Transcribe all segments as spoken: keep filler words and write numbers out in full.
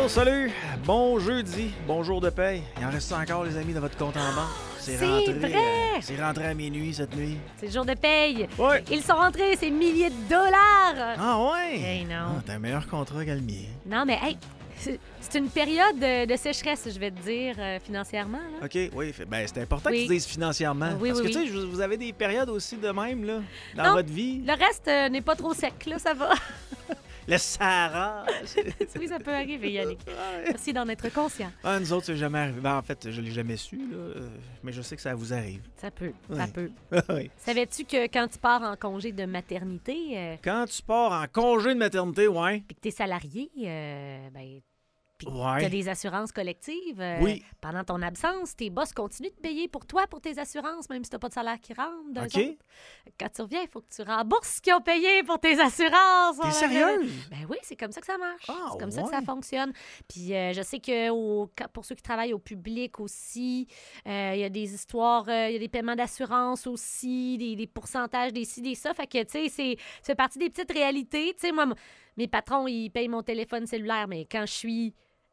Allô, salut! Bon jeudi, bon jour de paye. Il en reste encore, les amis, dans votre compte en banque? C'est rentré, vrai! euh, c'est rentré à minuit cette nuit. C'est le jour de paye. Ouais. Ils sont rentrés, ces milliers de dollars. Ah ouais? Hey, non. Ah, t'as un meilleur contrat que le mien. Non, mais hey, c'est c'est une période de, de sécheresse, je vais te dire, euh, financièrement. Là. OK, oui. fait- Ben, c'est important Oui. que tu dises financièrement. Oui, parce oui, que, tu oui. sais, vous vous avez des périodes aussi de même, là, dans Non. votre vie. Le reste euh, n'est pas trop sec, là, ça va. Le Sahara. Oui, ça peut arriver, Yannick. Merci d'en être conscient. Ah, nous autres, c'est jamais arrivé. Ben, en fait, je l'ai jamais su, là. euh, Mais je sais que ça vous arrive. Ça peut, Oui. ça peut. Oui. Savais-tu que quand tu pars en congé de maternité, euh, Quand tu pars en congé de maternité, ouais. puis que t'es salarié, euh, ben, puis Ouais. t'as des assurances collectives, euh, Oui. pendant ton absence, tes boss continuent de payer pour toi, pour tes assurances, même si t'as pas de salaire qui rentre. d'eux OK. autres. Quand tu reviens, il faut que tu rembourses ce qu'ils ont payé pour tes assurances. T'es Ouais, sérieuse? Ben oui, c'est comme ça que ça marche. Ah, c'est comme ça que ouais. ça fonctionne. Puis euh, je sais que au- quand- pour ceux qui travaillent au public aussi, euh, il y a des histoires, euh, il y a des paiements d'assurance aussi, des, des pourcentages, des ci, des ça. Fait que, tu sais, c'est ça fait partie des petites réalités. Tu sais, moi, m- mes patrons, ils payent mon téléphone cellulaire, mais quand je suis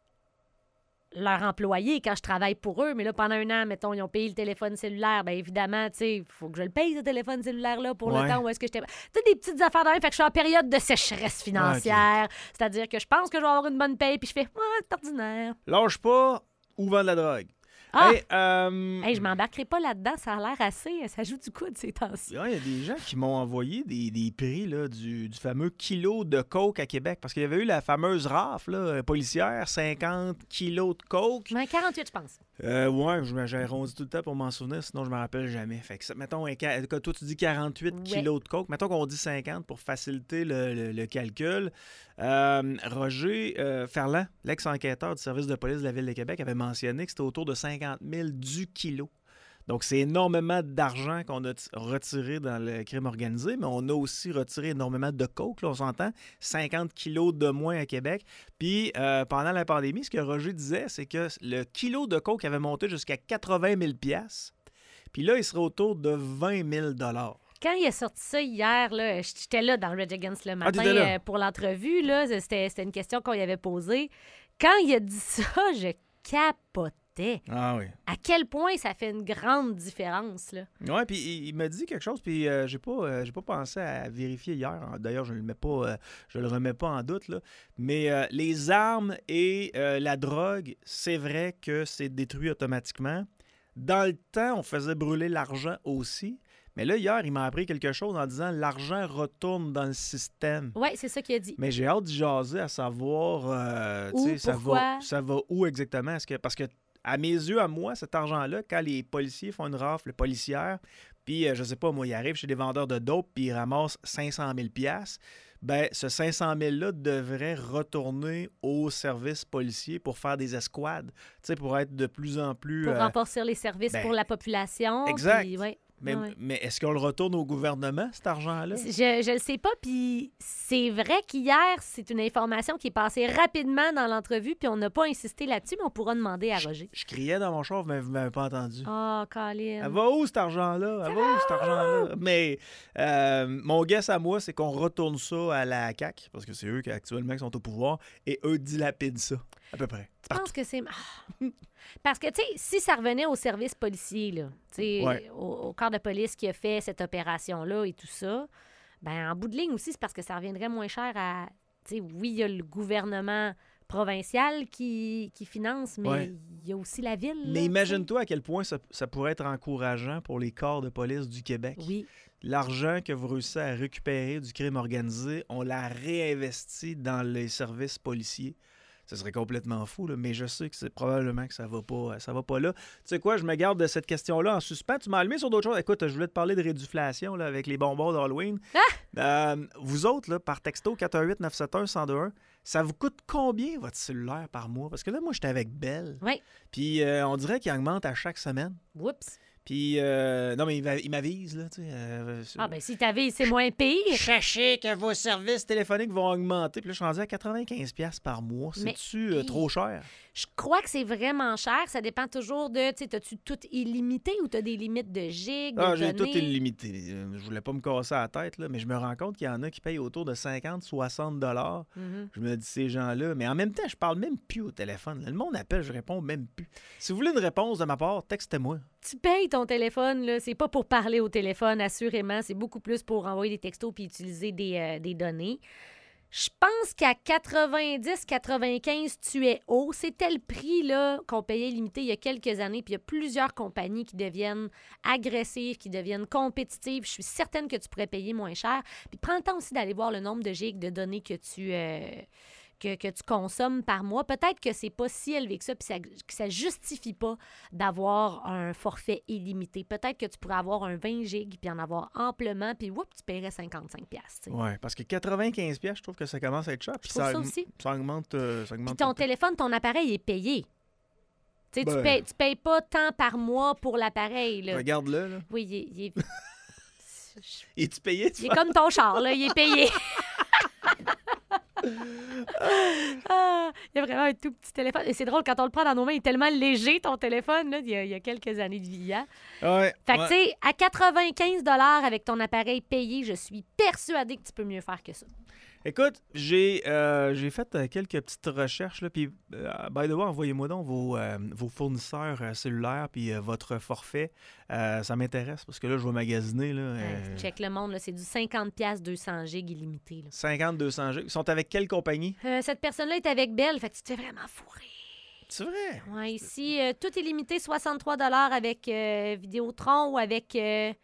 leur employé, quand je travaille pour eux, mais là, pendant un an, mettons, ils ont payé le téléphone cellulaire, bien évidemment, tu sais, il faut que je le paye, ce téléphone cellulaire-là, pour Ouais. le temps où est-ce que j'étais... Tu sais, des petites affaires de même, fait que je suis en période de sécheresse financière, c'est-à-dire que je pense que je vais avoir une bonne paye, puis je fais « Ah, c'est ordinaire Lâche pas ou vends de la drogue. ». Ah! Hey, euh, Hey, je m'embarquerai pas là-dedans, ça a l'air assez... Ça joue du coude ces temps-ci. Il y a des gens qui m'ont envoyé des, des prix là, du, du fameux kilo de coke à Québec. Parce qu'il y avait eu la fameuse rafle là, policière, cinquante kilos de coke. Mais quarante-huit, je pense. Euh, ouais, je me- j'ai arrondi tout le temps pour m'en souvenir, sinon je me rappelle jamais. Fait que, ça- mettons, un ca- que toi tu dis quarante-huit Ouais. kilos de coke. Mettons qu'on dit cinquante pour faciliter le, le- le calcul. Euh, Roger euh, Ferland, l'ex-enquêteur du service de police de la Ville de Québec, avait mentionné que c'était autour de cinquante mille du kilo. Donc, c'est énormément d'argent qu'on a t- retiré dans le crime organisé, mais on a aussi retiré énormément de coke, là, on s'entend, cinquante kilos de moins à Québec. Puis, euh, pendant la pandémie, ce que Roger disait, c'est que le kilo de coke avait monté jusqu'à quatre-vingt mille piastres. Puis là, il serait autour de vingt mille dollars. Quand il a sorti ça hier, là, j'étais là dans Red Against le matin t'étais là? euh, pour l'entrevue. Là, c'était, c'était une question qu'on lui avait posée. Quand il a dit ça, je capotais. Ah oui. À quel point ça fait une grande différence, là. Ouais, puis il, il m'a dit quelque chose, puis euh, j'ai pas, euh, j'ai pas pensé à vérifier hier. D'ailleurs, je le mets pas, euh, je le remets pas en doute là. Mais euh, les armes et euh, la drogue, c'est vrai que c'est détruit automatiquement. Dans le temps, on faisait brûler l'argent aussi. Mais là, hier, il m'a appris quelque chose en disant l'argent retourne dans le système. Oui, c'est ça qu'il a dit. Mais j'ai hâte d'y jaser à savoir, euh, Où, tu sais, ça pourquoi? va, ça va où exactement? Est-ce que, parce que, à mes yeux, à moi, cet argent-là, quand les policiers font une rafle policière, puis, euh, je sais pas, moi, ils arrivent chez des vendeurs de dope, puis ils ramassent cinq cent mille piastres, ben ce cinq cent mille-là devrait retourner au service policier pour faire des escouades, tu sais, pour être de plus en plus... Pour euh, renforcer les services ben, pour la population. exact. puis, ouais. mais Ouais. mais est-ce qu'on le retourne au gouvernement, cet argent-là? Je, je le sais pas, puis c'est vrai qu'hier, c'est une information qui est passée rapidement dans l'entrevue, puis on n'a pas insisté là-dessus, mais on pourra demander à Roger. Je criais dans mon char, mais vous m'avez pas entendu. Oh, Colin. Elle va où cet argent-là? Elle va où cet argent-là? Mais euh, mon guess à moi, c'est qu'on retourne ça à la C A Q, parce que c'est eux qui actuellement qui sont au pouvoir, et eux dilapident ça, à peu près. Je pense que c'est... Ah. Parce que, tu sais, si ça revenait au service policier, là, tu sais, Ouais. au, au corps de police qui a fait cette opération-là et tout ça, ben en bout de ligne aussi, c'est parce que ça reviendrait moins cher à... Tu sais, oui, il y a le gouvernement provincial qui, qui finance, mais il Ouais. y a aussi la ville. Mais là, imagine-toi à quel point ça, ça pourrait être encourageant pour les corps de police du Québec. tu sais. Oui. L'argent que vous réussissez à récupérer du crime organisé, on l'a réinvesti dans les services policiers. Ce serait complètement fou, là, mais je sais que c'est probablement que ça va pas, ça va pas là. Tu sais quoi, je me garde de cette question-là en suspens. Tu m'as allumé sur d'autres choses. Écoute, je voulais te parler de réduflation là, avec les bonbons d'Halloween. Ah! Euh, vous autres, là, par texto quatre un huit neuf sept un un zéro deux un, ça vous coûte combien votre cellulaire par mois? Parce que là, moi, j'étais avec Belle. Oui. Puis euh, on dirait qu'il augmente à chaque semaine. Oups. Puis, euh, non, mais il, va- il m'avise, là, tu sais. euh, Ah, ben si t'avais, c'est moins pire. Sachez que vos services téléphoniques vont augmenter. Puis là, je suis rendu à quatre-vingt-quinze dollars par mois. Mais- C'est-tu euh, trop cher? Je crois que c'est vraiment cher. Ça dépend toujours de, tu sais, t'as-tu tout illimité ou t'as des limites de gigs, de Ah, j'ai tout données? illimité. Euh, Je voulais pas me casser la tête, là, mais je me rends compte qu'il y en a qui payent autour de cinquante, soixante dollars. Mhm. Je me dis, ces gens-là. Mais en même temps, je parle même plus au téléphone. là. Le monde appelle, je réponds même plus. Si vous voulez une réponse de ma part, textez-moi. Tu payes ton téléphone, là. C'est pas pour parler au téléphone, assurément. C'est beaucoup plus pour envoyer des textos puis utiliser des, euh, des données. Je pense qu'à quatre-vingt-dix quatre-vingt-quinze, tu es haut. C'était le prix là, qu'on payait limité il y a quelques années. Puis il y a plusieurs compagnies qui deviennent agressives, qui deviennent compétitives. Je suis certaine que tu pourrais payer moins cher. Puis prends le temps aussi d'aller voir le nombre de gigs de données que tu, euh, que, que tu consommes par mois. Peut-être que c'est pas si élevé que ça, puis ça, que ça justifie pas d'avoir un forfait illimité. Peut-être que tu pourrais avoir un vingt gigs, puis en avoir amplement, puis whoop, tu paierais cinquante-cinq piastres. Oui, parce que quatre-vingt-quinze dollars, je trouve que ça commence à être cher. Puis Je trouve ça aug- aussi. Ça augmente. euh, ça Puis augmente ton tout le temps. téléphone, ton appareil est payé. Tu sais, Ben. tu payes, tu payes pas tant par mois pour l'appareil. Là. Regarde-le, là. Oui, il est, il est- Es-tu payé? tu il est comme ton char, là, il est payé. Ah, il y a vraiment un tout petit téléphone. Et c'est drôle, quand on le prend dans nos mains, il est tellement léger, ton téléphone, là, il, y a, il y a quelques années de vie. Hein? Ouais. Fait que, ouais. tu sais, à quatre-vingt-quinze dollars avec ton appareil payé, je suis persuadée que tu peux mieux faire que ça. Écoute, j'ai euh, j'ai fait euh, quelques petites recherches. Là, puis, euh, by the way, envoyez-moi donc vos, euh, vos fournisseurs euh, cellulaires puis euh, votre forfait. Euh, ça m'intéresse parce que là, je vais magasiner. Là, euh, Ouais, check le monde, là, c'est du cinquante piastres, deux cents gigs illimité. Là. cinquante, deux cents gigs. Ils sont avec quelle compagnie? Euh, cette personne-là est avec Bell, fait que tu te fais vraiment fourrer. C'est vrai? Ouais, ici, euh, tout est limité, soixante-trois dollars avec euh, Vidéotron ou avec euh,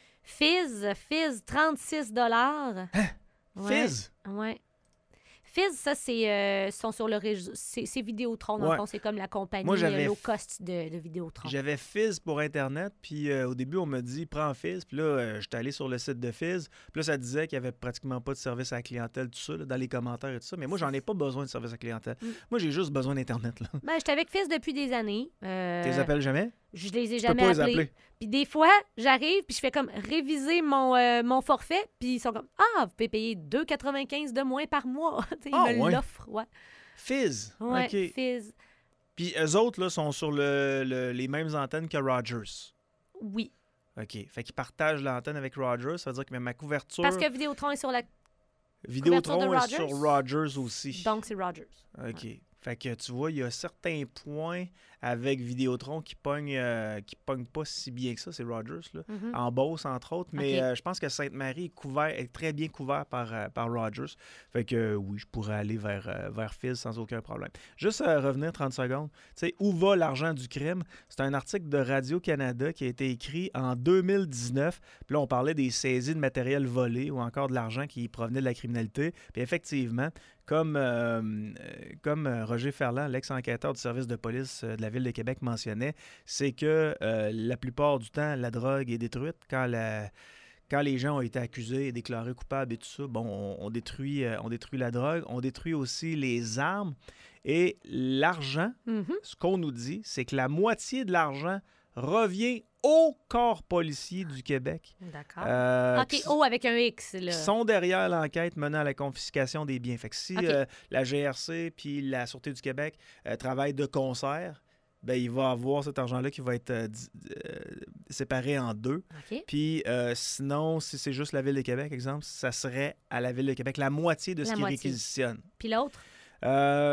Fizz. Fizz, trente-six dollars. Ouais. Fizz? Ouais. Fizz, ça, c'est euh, sont sur le réseau. C'est c'est Vidéotron, dans le Ouais. fond. C'est comme la compagnie Moi, j'avais euh, low f- cost de, de Vidéotron. J'avais Fizz pour Internet, puis euh, au début, on m'a dit prends Fizz. Puis là, euh, j'étais allé sur le site de Fizz. Puis là, ça disait qu'il n'y avait pratiquement pas de service à la clientèle, tout ça, là, dans les commentaires et tout ça. Mais moi, j'en ai pas besoin de service à la clientèle. Mm. Moi, j'ai juste besoin d'Internet. Là. Ben, j'étais avec Fizz depuis des années. Euh, Tu les appelles jamais? Je les ai Tu peux jamais pas les appelés. appeler. Puis des fois, j'arrive, puis je fais comme réviser mon, euh, mon forfait, puis ils sont comme ah, vous pouvez payer deux quatre-vingt-quinze de moins par mois. Tu sais, ils Ah, me ouais. l'offrent. Ouais. Fizz. Ouais, OK. Fizz. Puis eux autres, là, sont sur le, le- les mêmes antennes que Rogers. Oui. OK. Fait qu'ils partagent l'antenne avec Rogers. Ça veut dire que même ma couverture... Parce que Vidéotron est sur la. Vidéotron couverture est de sur Rogers aussi. Donc, c'est Rogers. OK. Fait que tu vois, il y a certains points avec Vidéotron qui pognent, euh, qui pognent pas si bien que ça. C'est Rogers, là. Mhm. En Beauce, entre autres. Mais OK. euh, je pense que Sainte-Marie est, couvert, est très bien couvert par, euh, par Rogers. Fait que euh, oui, je pourrais aller vers, euh, vers Fizz sans aucun problème. Juste euh, revenir trente secondes. Tu sais, où va l'argent du crime? C'est un article de Radio-Canada qui a été écrit en deux mille dix-neuf. Puis là, on parlait des saisies de matériel volé ou encore de l'argent qui provenait de la criminalité. Puis effectivement, comme, euh, euh, comme euh, Roger Ferland, l'ex-enquêteur du service de police euh, de la Ville de Québec mentionnait, c'est que euh, la plupart du temps, la drogue est détruite quand la... Quand les gens ont été accusés et déclarés coupables et tout ça, bon, on, on détruit, euh, on détruit la drogue, on détruit aussi les armes et l'argent. Mhm. Ce qu'on nous dit, c'est que la moitié de l'argent revient au corps policier du Québec. D'accord. euh, OK, qui- O avec un X, là. qui sont derrière l'enquête menant à la confiscation des biens. Fait que si OK. euh, la G R C puis la Sûreté du Québec euh, travaillent de concert, ben, il va avoir cet argent-là qui va être euh, di- euh, séparé en deux. OK. Puis euh, sinon, si c'est juste la Ville de Québec, exemple, ça serait à la Ville de Québec la moitié de ce La qu'ils moitié. réquisitionnent. Puis l'autre? Euh,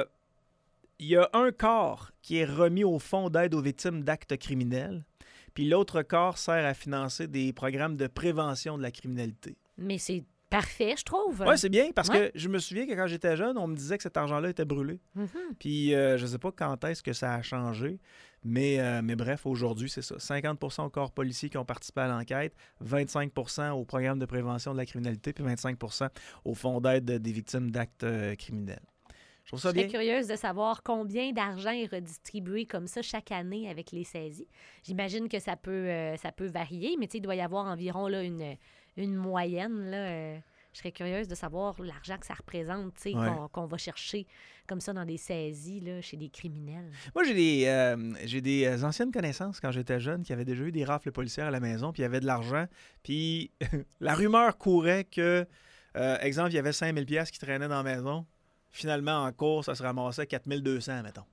Il y a un corps qui est remis au Fonds d'aide aux victimes d'actes criminels, puis l'autre corps sert à financer des programmes de prévention de la criminalité. Mais c'est parfait, je trouve. Oui, c'est bien, parce Ouais. que je me souviens que quand j'étais jeune, on me disait que cet argent-là était brûlé. Mhm. Puis euh, je ne sais pas quand est-ce que ça a changé, mais, euh, mais bref, aujourd'hui, c'est ça. cinquante pour cent aux corps policiers qui ont participé à l'enquête, vingt-cinq pour cent au programme de prévention de la criminalité, puis vingt-cinq pour cent au Fonds d'aide des victimes d'actes euh, criminels. Je trouve ça Je bien. serais curieuse de savoir combien d'argent est redistribué comme ça chaque année avec les saisies. J'imagine que ça peut, euh, ça peut varier, mais tu sais, il doit y avoir environ là, une, une moyenne. Là, euh. Je serais curieuse de savoir l'argent que ça représente, tu sais, Ouais. qu'on, qu'on va chercher comme ça dans des saisies, là, chez des criminels. Moi, j'ai des, euh, j'ai des euh, anciennes connaissances quand j'étais jeune qui avaient déjà eu des rafles policières à la maison, puis il y avait de l'argent. Puis la rumeur courait que, euh, exemple, il y avait cinq mille dollars qui traînaient dans la maison. Finalement, en cours, ça se ramassait quatre mille deux cents, mettons.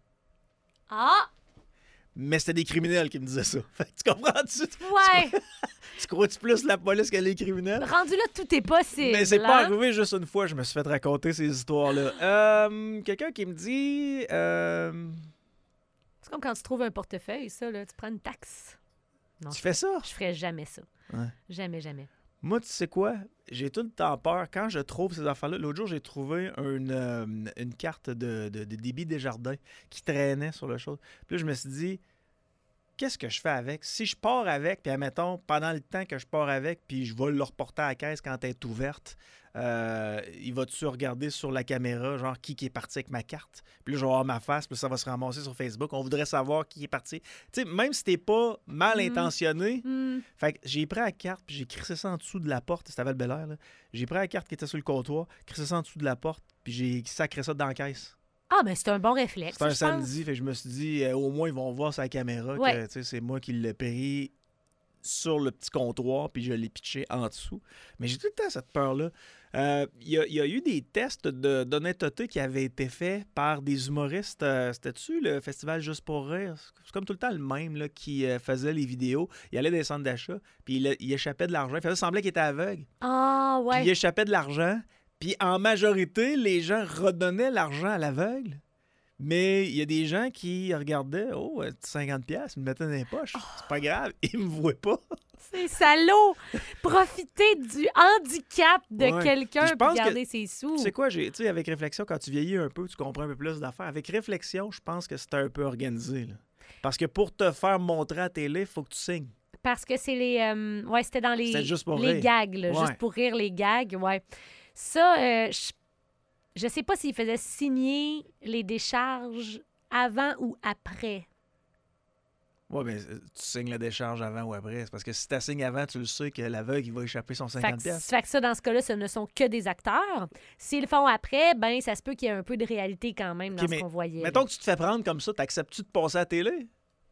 Ah! Mais c'était des criminels qui me disaient ça. Fait que tu comprends-tu? Ouais! Tu crois-tu plus la police que les criminels? Rendu là, tout est possible. Mais c'est pas hein? arrivé juste une fois, je me suis fait raconter ces histoires-là. Euh, quelqu'un qui me dit... euh, C'est comme quand tu trouves un portefeuille, ça, là, tu prends une taxe. Non, tu je, fais ça? je ferais jamais ça. Ouais. Jamais, jamais. Moi, tu sais quoi? J'ai tout le temps peur. Quand je trouve ces affaires-là, l'autre jour, j'ai trouvé une, euh, une carte de, de, de débit Desjardins qui traînait sur le chose. Puis là, je me suis dit, qu'est-ce que je fais avec? Si je pars avec, puis admettons, pendant le temps que je pars avec, puis je vais le reporter à la caisse quand elle est ouverte, euh, il va-tu regarder sur la caméra, genre, qui, qui est parti avec ma carte? Puis là, je vais avoir ma face, puis ça va se ramasser sur Facebook. On voudrait savoir qui est parti. Tu sais, même si t'es pas mal Mm. intentionné, Hmm. fait que j'ai pris la carte, puis j'ai crissé ça en dessous de la porte. C'était à Val-Bélair, là. J'ai pris la carte qui était sur le comptoir, crissé ça en dessous de la porte, puis j'ai sacré ça dans la caisse. Ah, mais c'est un bon réflexe. C'était un je pense. samedi, fait que je me suis dit, euh, au moins, ils vont voir sur la caméra Ouais. que tu sais, c'est moi qui l'ai pris sur le petit comptoir, puis je l'ai pitché en dessous. Mais j'ai tout le temps cette peur-là. Euh, Il y, a- il y a eu des tests de- d'honnêteté qui avaient été faits par des humoristes. Euh, C'était-tu le festival Juste pour rire? C'est comme tout le temps le même là, qui euh, faisait les vidéos. Il allait des centres d'achat, puis il, il échappait de l'argent. Il faisait semblant qu'il était aveugle. Ah, Puis ouais. il échappait de l'argent. Puis en majorité, les gens redonnaient l'argent à l'aveugle. Mais il y a des gens qui regardaient, oh, cinquante piastres, ils me mettaient dans les poches. C'est pas grave, ils me voient pas. C'est salaud! Profiter du handicap de Ouais. quelqu'un Puis je pense pour que- garder ses sous. Tu sais quoi, j'ai- tu sais, avec réflexion, quand tu vieillis un peu, tu comprends un peu plus d'affaires. Avec réflexion, je pense que c'est un peu organisé. Là. Parce que pour te faire montrer à la télé, il faut que tu signes. Parce que c'est les... euh, ouais, c'était dans les, C'était juste pour les rire. gags, là, Ouais. juste pour rire, les gags, ouais. Ça, euh, je... je sais pas s'ils faisaient signer les décharges avant ou après. Ouais, mais euh, tu signes la décharge avant ou après. C'est parce que si tu signes avant, tu le sais que l'aveugle, il va échapper son Fait cinquante que, piastres. fait que ça, dans ce cas-là, ce ne sont que des acteurs. S'ils le font après, ben ça se peut qu'il y ait un peu de réalité quand même dans Ok, ce mais qu'on voyait. Mettons que tu te fais prendre comme ça, t'acceptes-tu de passer à la télé?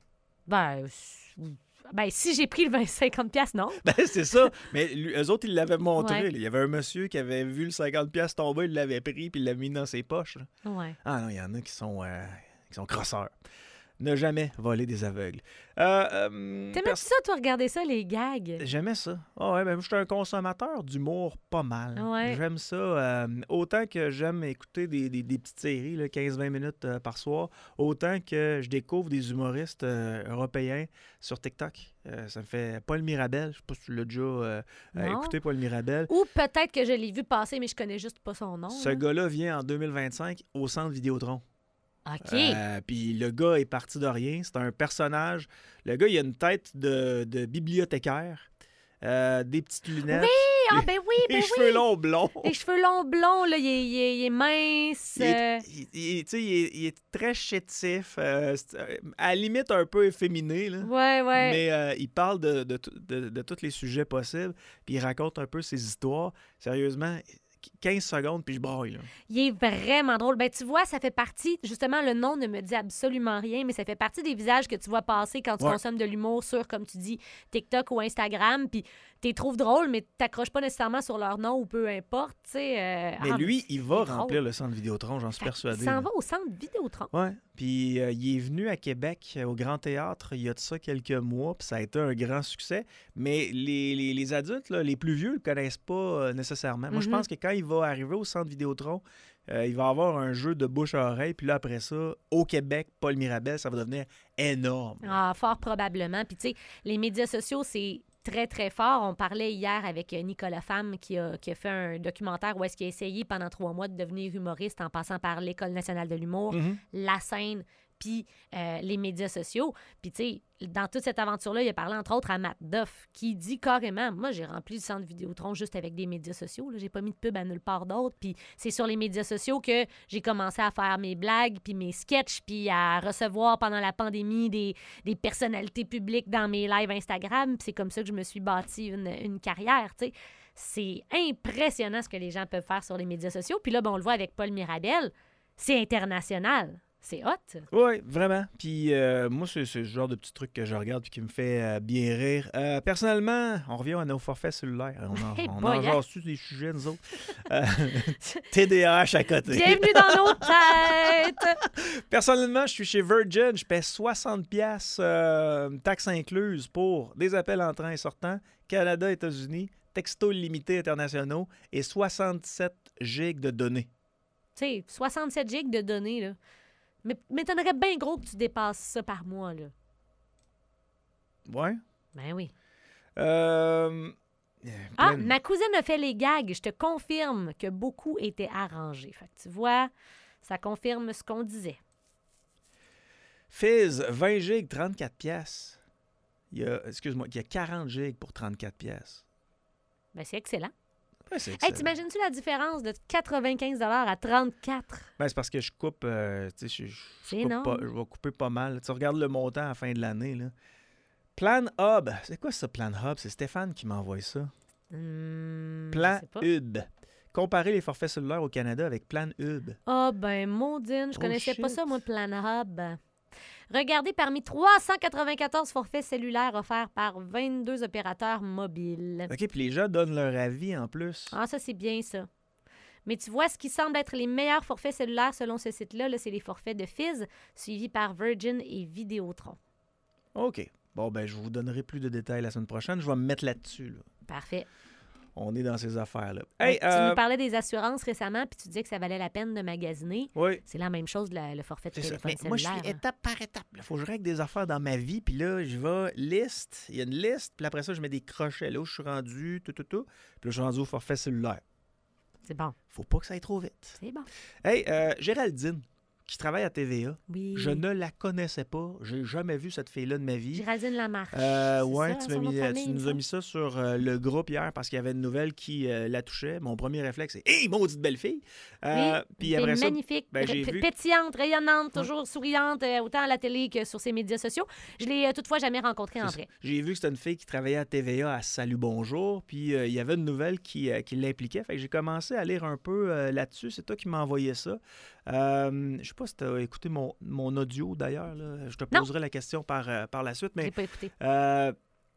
Ben, euh, ben, si j'ai pris le vingt cinquante piastres, non. Ben, c'est ça. Mais lui- eux autres, ils l'avaient montré. Ouais. là. Il y avait un monsieur qui avait vu le cinquante piastres tomber, il l'avait pris, puis il l'a mis dans ses poches. là. Ouais. Ah non, il y en a qui sont, euh, qui sont crosseurs. Ne jamais voler des aveugles. Euh, euh, T'aimais pers- ça, toi, regarder ça, les gags? J'aimais ça. Ah ouais, ben, je suis un consommateur d'humour pas mal. Ouais. J'aime ça. euh, autant que j'aime écouter des, des- des petites séries, là, quinze vingt minutes euh, par soir, autant que je découvre des humoristes euh, européens sur TikTok. Euh, ça me fait Paul Mirabel. Je sais pas si tu l'as déjà euh, euh, Non. écouté, Paul Mirabel. Ou peut-être que je l'ai vu passer, mais je connais juste pas son nom. Ce là. gars-là vient en deux mille vingt-cinq au centre Vidéotron. OK. Euh, Puis le gars est parti de rien. C'est un personnage. Le gars, il a une tête de, de bibliothécaire, euh, des petites lunettes, Ah, ben oui, ben les oui. cheveux longs blonds. Les cheveux longs blonds, là, il est, il est- il est mince. Il est, euh, il- il- tu sais, il est- il est très chétif, euh, c'est, euh, à la limite un peu efféminé, là. Ouais, ouais. Mais euh, il parle de, de, tout- de- de tous les sujets possibles, puis il raconte un peu ses histoires. Sérieusement, quinze secondes, puis je braille. Là. Il est vraiment drôle. Ben, tu vois, ça fait partie, justement, le nom ne me dit absolument rien, mais ça fait partie des visages que tu vois passer quand tu Ouais. consommes de l'humour sur, comme tu dis, TikTok ou Instagram. Puis t'es trouves drôle, mais t'accroches pas nécessairement sur leur nom ou peu importe, tu sais. euh, Mais ah, lui, il va c'est remplir drôle. le centre Vidéotron, j'en suis Fait persuadé. Il s'en là. va au centre Vidéotron. Ouais. Puis euh, il est venu à Québec, euh, au Grand Théâtre, il y a de ça quelques mois, puis ça a été un grand succès. Mais les, les- les adultes, là, les plus vieux, ne le connaissent pas euh, nécessairement. Moi, je Mhm. pense que quand il va arriver au centre Vidéotron, euh, il va avoir un jeu de bouche à oreille. Puis là, après ça, au Québec, Paul Mirabel, ça va devenir énorme. Ah, fort probablement. Puis, tu sais, les médias sociaux, c'est très, très fort. On parlait hier avec euh, Nicolas Femme qui a, qui a fait un documentaire où est-ce qu'il a essayé pendant trois mois de devenir humoriste en passant par l'École nationale de l'humour, Mhm. la scène, puis euh, les médias sociaux. Puis, tu sais, dans toute cette aventure-là, il a parlé entre autres à Matt Duff qui dit carrément, moi, j'ai rempli le centre Vidéotron juste avec des médias sociaux. Là. J'ai pas mis de pub à nulle part d'autre. Puis c'est sur les médias sociaux que j'ai commencé à faire mes blagues, puis mes sketchs, puis à recevoir pendant la pandémie des, des personnalités publiques dans mes lives Instagram. Puis c'est comme ça que je me suis bâti une, une carrière, tu sais. C'est impressionnant ce que les gens peuvent faire sur les médias sociaux. Puis là, ben, on le voit avec Paul Mirabel. C'est international. C'est hot. Oui, vraiment. Puis euh, moi, c'est, c'est le genre de petit truc que je regarde et qui me fait euh, bien rire. Euh, personnellement, on revient à nos forfaits cellulaires. On en, Hey on boy, en hein? jase-tu des sujets, nous autres? Euh, T D A H à côté. Bienvenue dans nos têtes! Personnellement, je suis chez Virgin. Je paie soixante piastres euh, taxes incluses pour des appels entrants et sortants, Canada, États-Unis, textos illimités internationaux et soixante-sept gigs de données. Tu sais, soixante-sept gigs de données, là. Mais m'étonnerait bien gros que tu dépasses ça par mois, là. Ouais. Ben oui. Euh... Ah, plein- ma cousine a fait les gags. Je te confirme que beaucoup étaient arrangés. Fait que tu vois, ça confirme ce qu'on disait. Fizz, vingt gigs, trente-quatre piastres. Il y a, excuse-moi, il y a quarante gigs pour trente-quatre piastres. Ben c'est excellent. Ouais, c'est Hey, excellent. t'imagines-tu la différence de quatre-vingt-quinze à trente-quatre? Ben, c'est parce que je coupe, euh, tu sais, je, je- je C'est coupe énorme. pas, je vais couper pas mal. Tu regardes le montant à la fin de l'année, là. Plan Hub. C'est quoi ça, Plan Hub? C'est Stéphane qui m'envoie ça. Hmm, Plan je sais pas. Hub. Comparer les forfaits cellulaires au Canada avec Plan Hub. Ah, ben, maudine, je Oh, connaissais pas shit. ça, moi, Plan Hub. Regardez parmi trois cent quatre-vingt-quatorze forfaits cellulaires offerts par vingt-deux opérateurs mobiles. OK, puis les gens donnent leur avis en plus. Ah, ça, c'est bien, ça. Mais tu vois, ce qui semble être les meilleurs forfaits cellulaires selon ce site-là, là, c'est les forfaits de Fizz, suivis par Virgin et Vidéotron. OK. Bon, ben, je vous donnerai plus de détails la semaine prochaine. Je vais me mettre là-dessus, là. Parfait. On est dans ces affaires-là. Hey, Hey, tu euh, nous parlais des assurances récemment, puis tu disais que ça valait la peine de magasiner. oui. C'est la même chose, la- le forfait de C'est ça. téléphone Mais moi, je cellulaire. suis hein. étape par étape. Il faut que je règle des affaires dans ma vie. Puis là, je vais liste. Il y a une liste. Puis après ça, je mets des crochets. Là où je suis rendu, tout, tout, tout. Puis là, je suis rendu au forfait cellulaire. C'est bon. Faut pas que ça aille trop vite. C'est bon. Hey, euh, Géraldine, qui travaille à T V A, Oui. je ne la connaissais pas. J'ai jamais vu cette fille-là de ma vie. Géraldine Lamarche. Euh, c'est ouais, ça, tu, son m'as nom de mis- famille, tu il me nous as semble? mis ça sur euh, le groupe hier parce qu'il y avait une nouvelle qui euh, la touchait. Mon premier réflexe, c'est « Hey, maudite belle fille! Euh, Oui, puis c'est après ça, magnifique, ben, j'ai P- vu- pétillante, rayonnante, toujours souriante, euh, autant à la télé que sur ses médias sociaux. Je l'ai euh, toutefois jamais rencontrée en C'est vrai. ça. J'ai vu que c'était une fille qui travaillait à T V A à Salut Bonjour, puis euh, il y avait une nouvelle qui, euh, qui l'impliquait. Fait que j'ai commencé à lire un peu euh, là-dessus. C'est toi qui m'as envoyé ça. Euh, je sais pas si tu as écouté mon, mon audio d'ailleurs. là. Je te Non. poserai la question par, euh, par la suite, Je l'ai mais pas écouté. euh,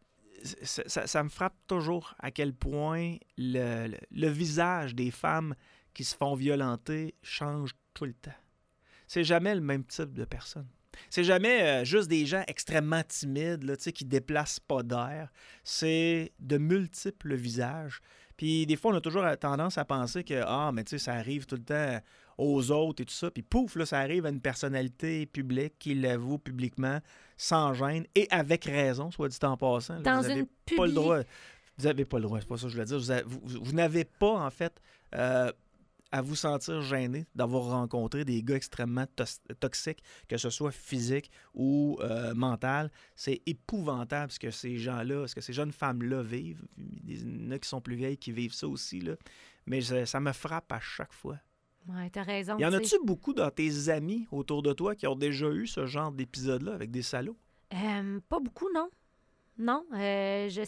ça, ça- ça me frappe toujours à quel point le, le- le visage des femmes qui se font violenter change tout le temps. C'est jamais le même type de personne. C'est jamais euh, juste des gens extrêmement timides, là, tu sais, qui déplacent pas d'air. C'est de multiples visages. Puis des fois, on a toujours tendance à penser que ah, mais tu sais, ça arrive tout le temps aux autres et tout ça. Puis pouf, là, ça arrive à une personnalité publique qui l'avoue publiquement, sans gêne et avec raison, soit dit en passant. Là, Dans vous avez une pas le publi- droit. Vous n'avez pas le droit, c'est pas ça que je voulais dire. Vous, avez- vous- vous- vous n'avez pas, en fait, euh, à vous sentir gêné d'avoir rencontré des gars extrêmement tos- toxiques, que ce soit physique ou euh, mental. C'est épouvantable ce que ces gens-là, ce que ces jeunes femmes-là vivent. Il y en a qui sont plus vieilles qui vivent ça aussi, là. Mais ça, ça me frappe à chaque fois. Ouais, t'as raison. Y en tu sais. a-tu beaucoup dans tes amis autour de toi qui ont déjà eu ce genre d'épisode-là avec des salauds? Euh, pas beaucoup, non. Non. euh, je...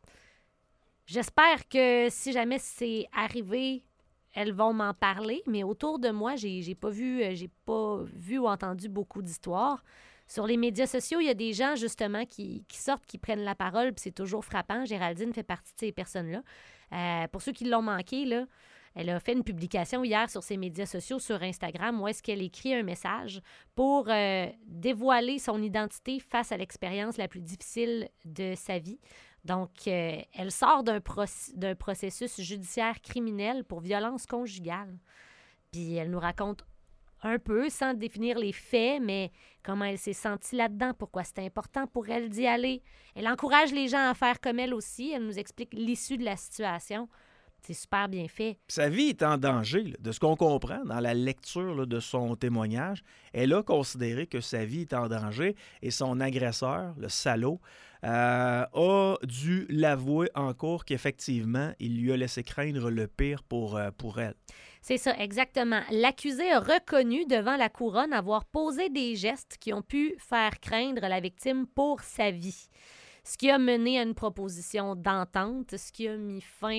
J'espère que si jamais c'est arrivé, elles vont m'en parler. Mais autour de moi, j'ai j'ai pas vu, euh, j'ai pas vu ou entendu beaucoup d'histoires. Sur les médias sociaux, il y a des gens, justement, qui, qui sortent, qui prennent la parole, puis c'est toujours frappant. Géraldine fait partie de ces personnes-là. Euh, pour ceux qui l'ont manqué, là, elle a fait une publication hier sur ses médias sociaux, sur Instagram, où est-ce qu'elle écrit un message pour euh, dévoiler son identité face à l'expérience la plus difficile de sa vie. Donc, euh, elle sort d'un proc- d'un processus judiciaire criminel pour violence conjugale. Puis elle nous raconte un peu, sans définir les faits, mais comment elle s'est sentie là-dedans, pourquoi c'était important pour elle d'y aller. Elle encourage les gens à faire comme elle aussi. Elle nous explique l'issue de la situation. C'est super bien fait. Sa vie est en danger, là, de ce qu'on comprend dans la lecture là, de son témoignage. Elle a considéré que sa vie est en danger et son agresseur, le salaud, euh, a dû l'avouer en cours qu'effectivement, il lui a laissé craindre le pire pour, euh, pour elle. C'est ça, exactement. L'accusé a reconnu devant la couronne avoir posé des gestes qui ont pu faire craindre la victime pour sa vie. Ce qui a mené à une proposition d'entente, ce qui a mis fin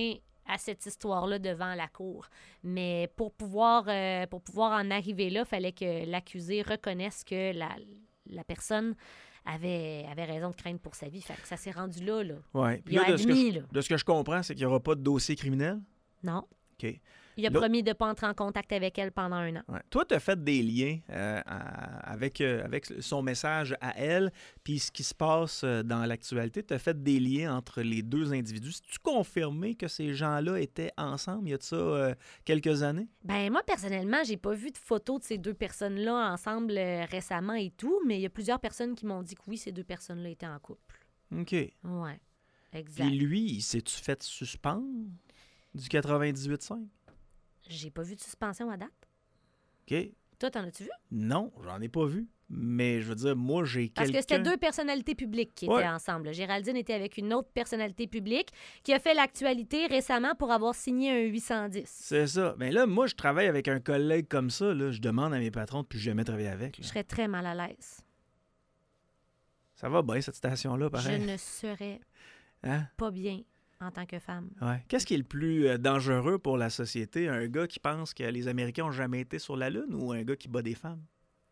à cette histoire-là devant la cour. Mais pour pouvoir, euh, pour pouvoir en arriver là, il fallait que l'accusé reconnaisse que la, la personne avait, avait raison de craindre pour sa vie. Fait que ça s'est rendu là. là. Ouais. Il a là, de, ce que admis, je, là. de ce que je comprends, c'est qu'il n'y aura pas de dossier criminel. Non. OK. Il a Là- promis de ne pas entrer en contact avec elle pendant un an. Ouais. Toi, tu as fait des liens euh, à- avec, euh, avec son message à elle, puis ce qui se passe euh, dans l'actualité. Tu as fait des liens entre les deux individus. As-tu confirmé que ces gens-là étaient ensemble il y a de ça euh, quelques années? Ben moi, personnellement, j'ai pas vu de photos de ces deux personnes-là ensemble euh, récemment et tout, mais il y a plusieurs personnes qui m'ont dit que oui, ces deux personnes-là étaient en couple. OK. Ouais, exact. Puis lui, il s'est-tu fait suspendre du quatre-vingt-dix-huit cinq? J'ai pas vu de suspension à date. OK. Toi, t'en as-tu vu? Non, j'en ai pas vu. Mais je veux dire, moi, j'ai Parce quelqu'un... que c'était deux personnalités publiques qui étaient Ouais. ensemble. Géraldine était avec une autre personnalité publique qui a fait l'actualité récemment pour avoir signé un huit cent dix. C'est ça. Mais là, moi, je travaille avec un collègue comme ça. Là, je demande à mes patrons de plus jamais travailler avec. Là. Je serais très mal à l'aise. Ça va bien, cette station-là, pareil. Je ne serais Hein? pas bien en tant que femme. Ouais. Qu'est-ce qui est le plus euh, dangereux pour la société? Un gars qui pense que les Américains n'ont jamais été sur la Lune ou un gars qui bat des femmes?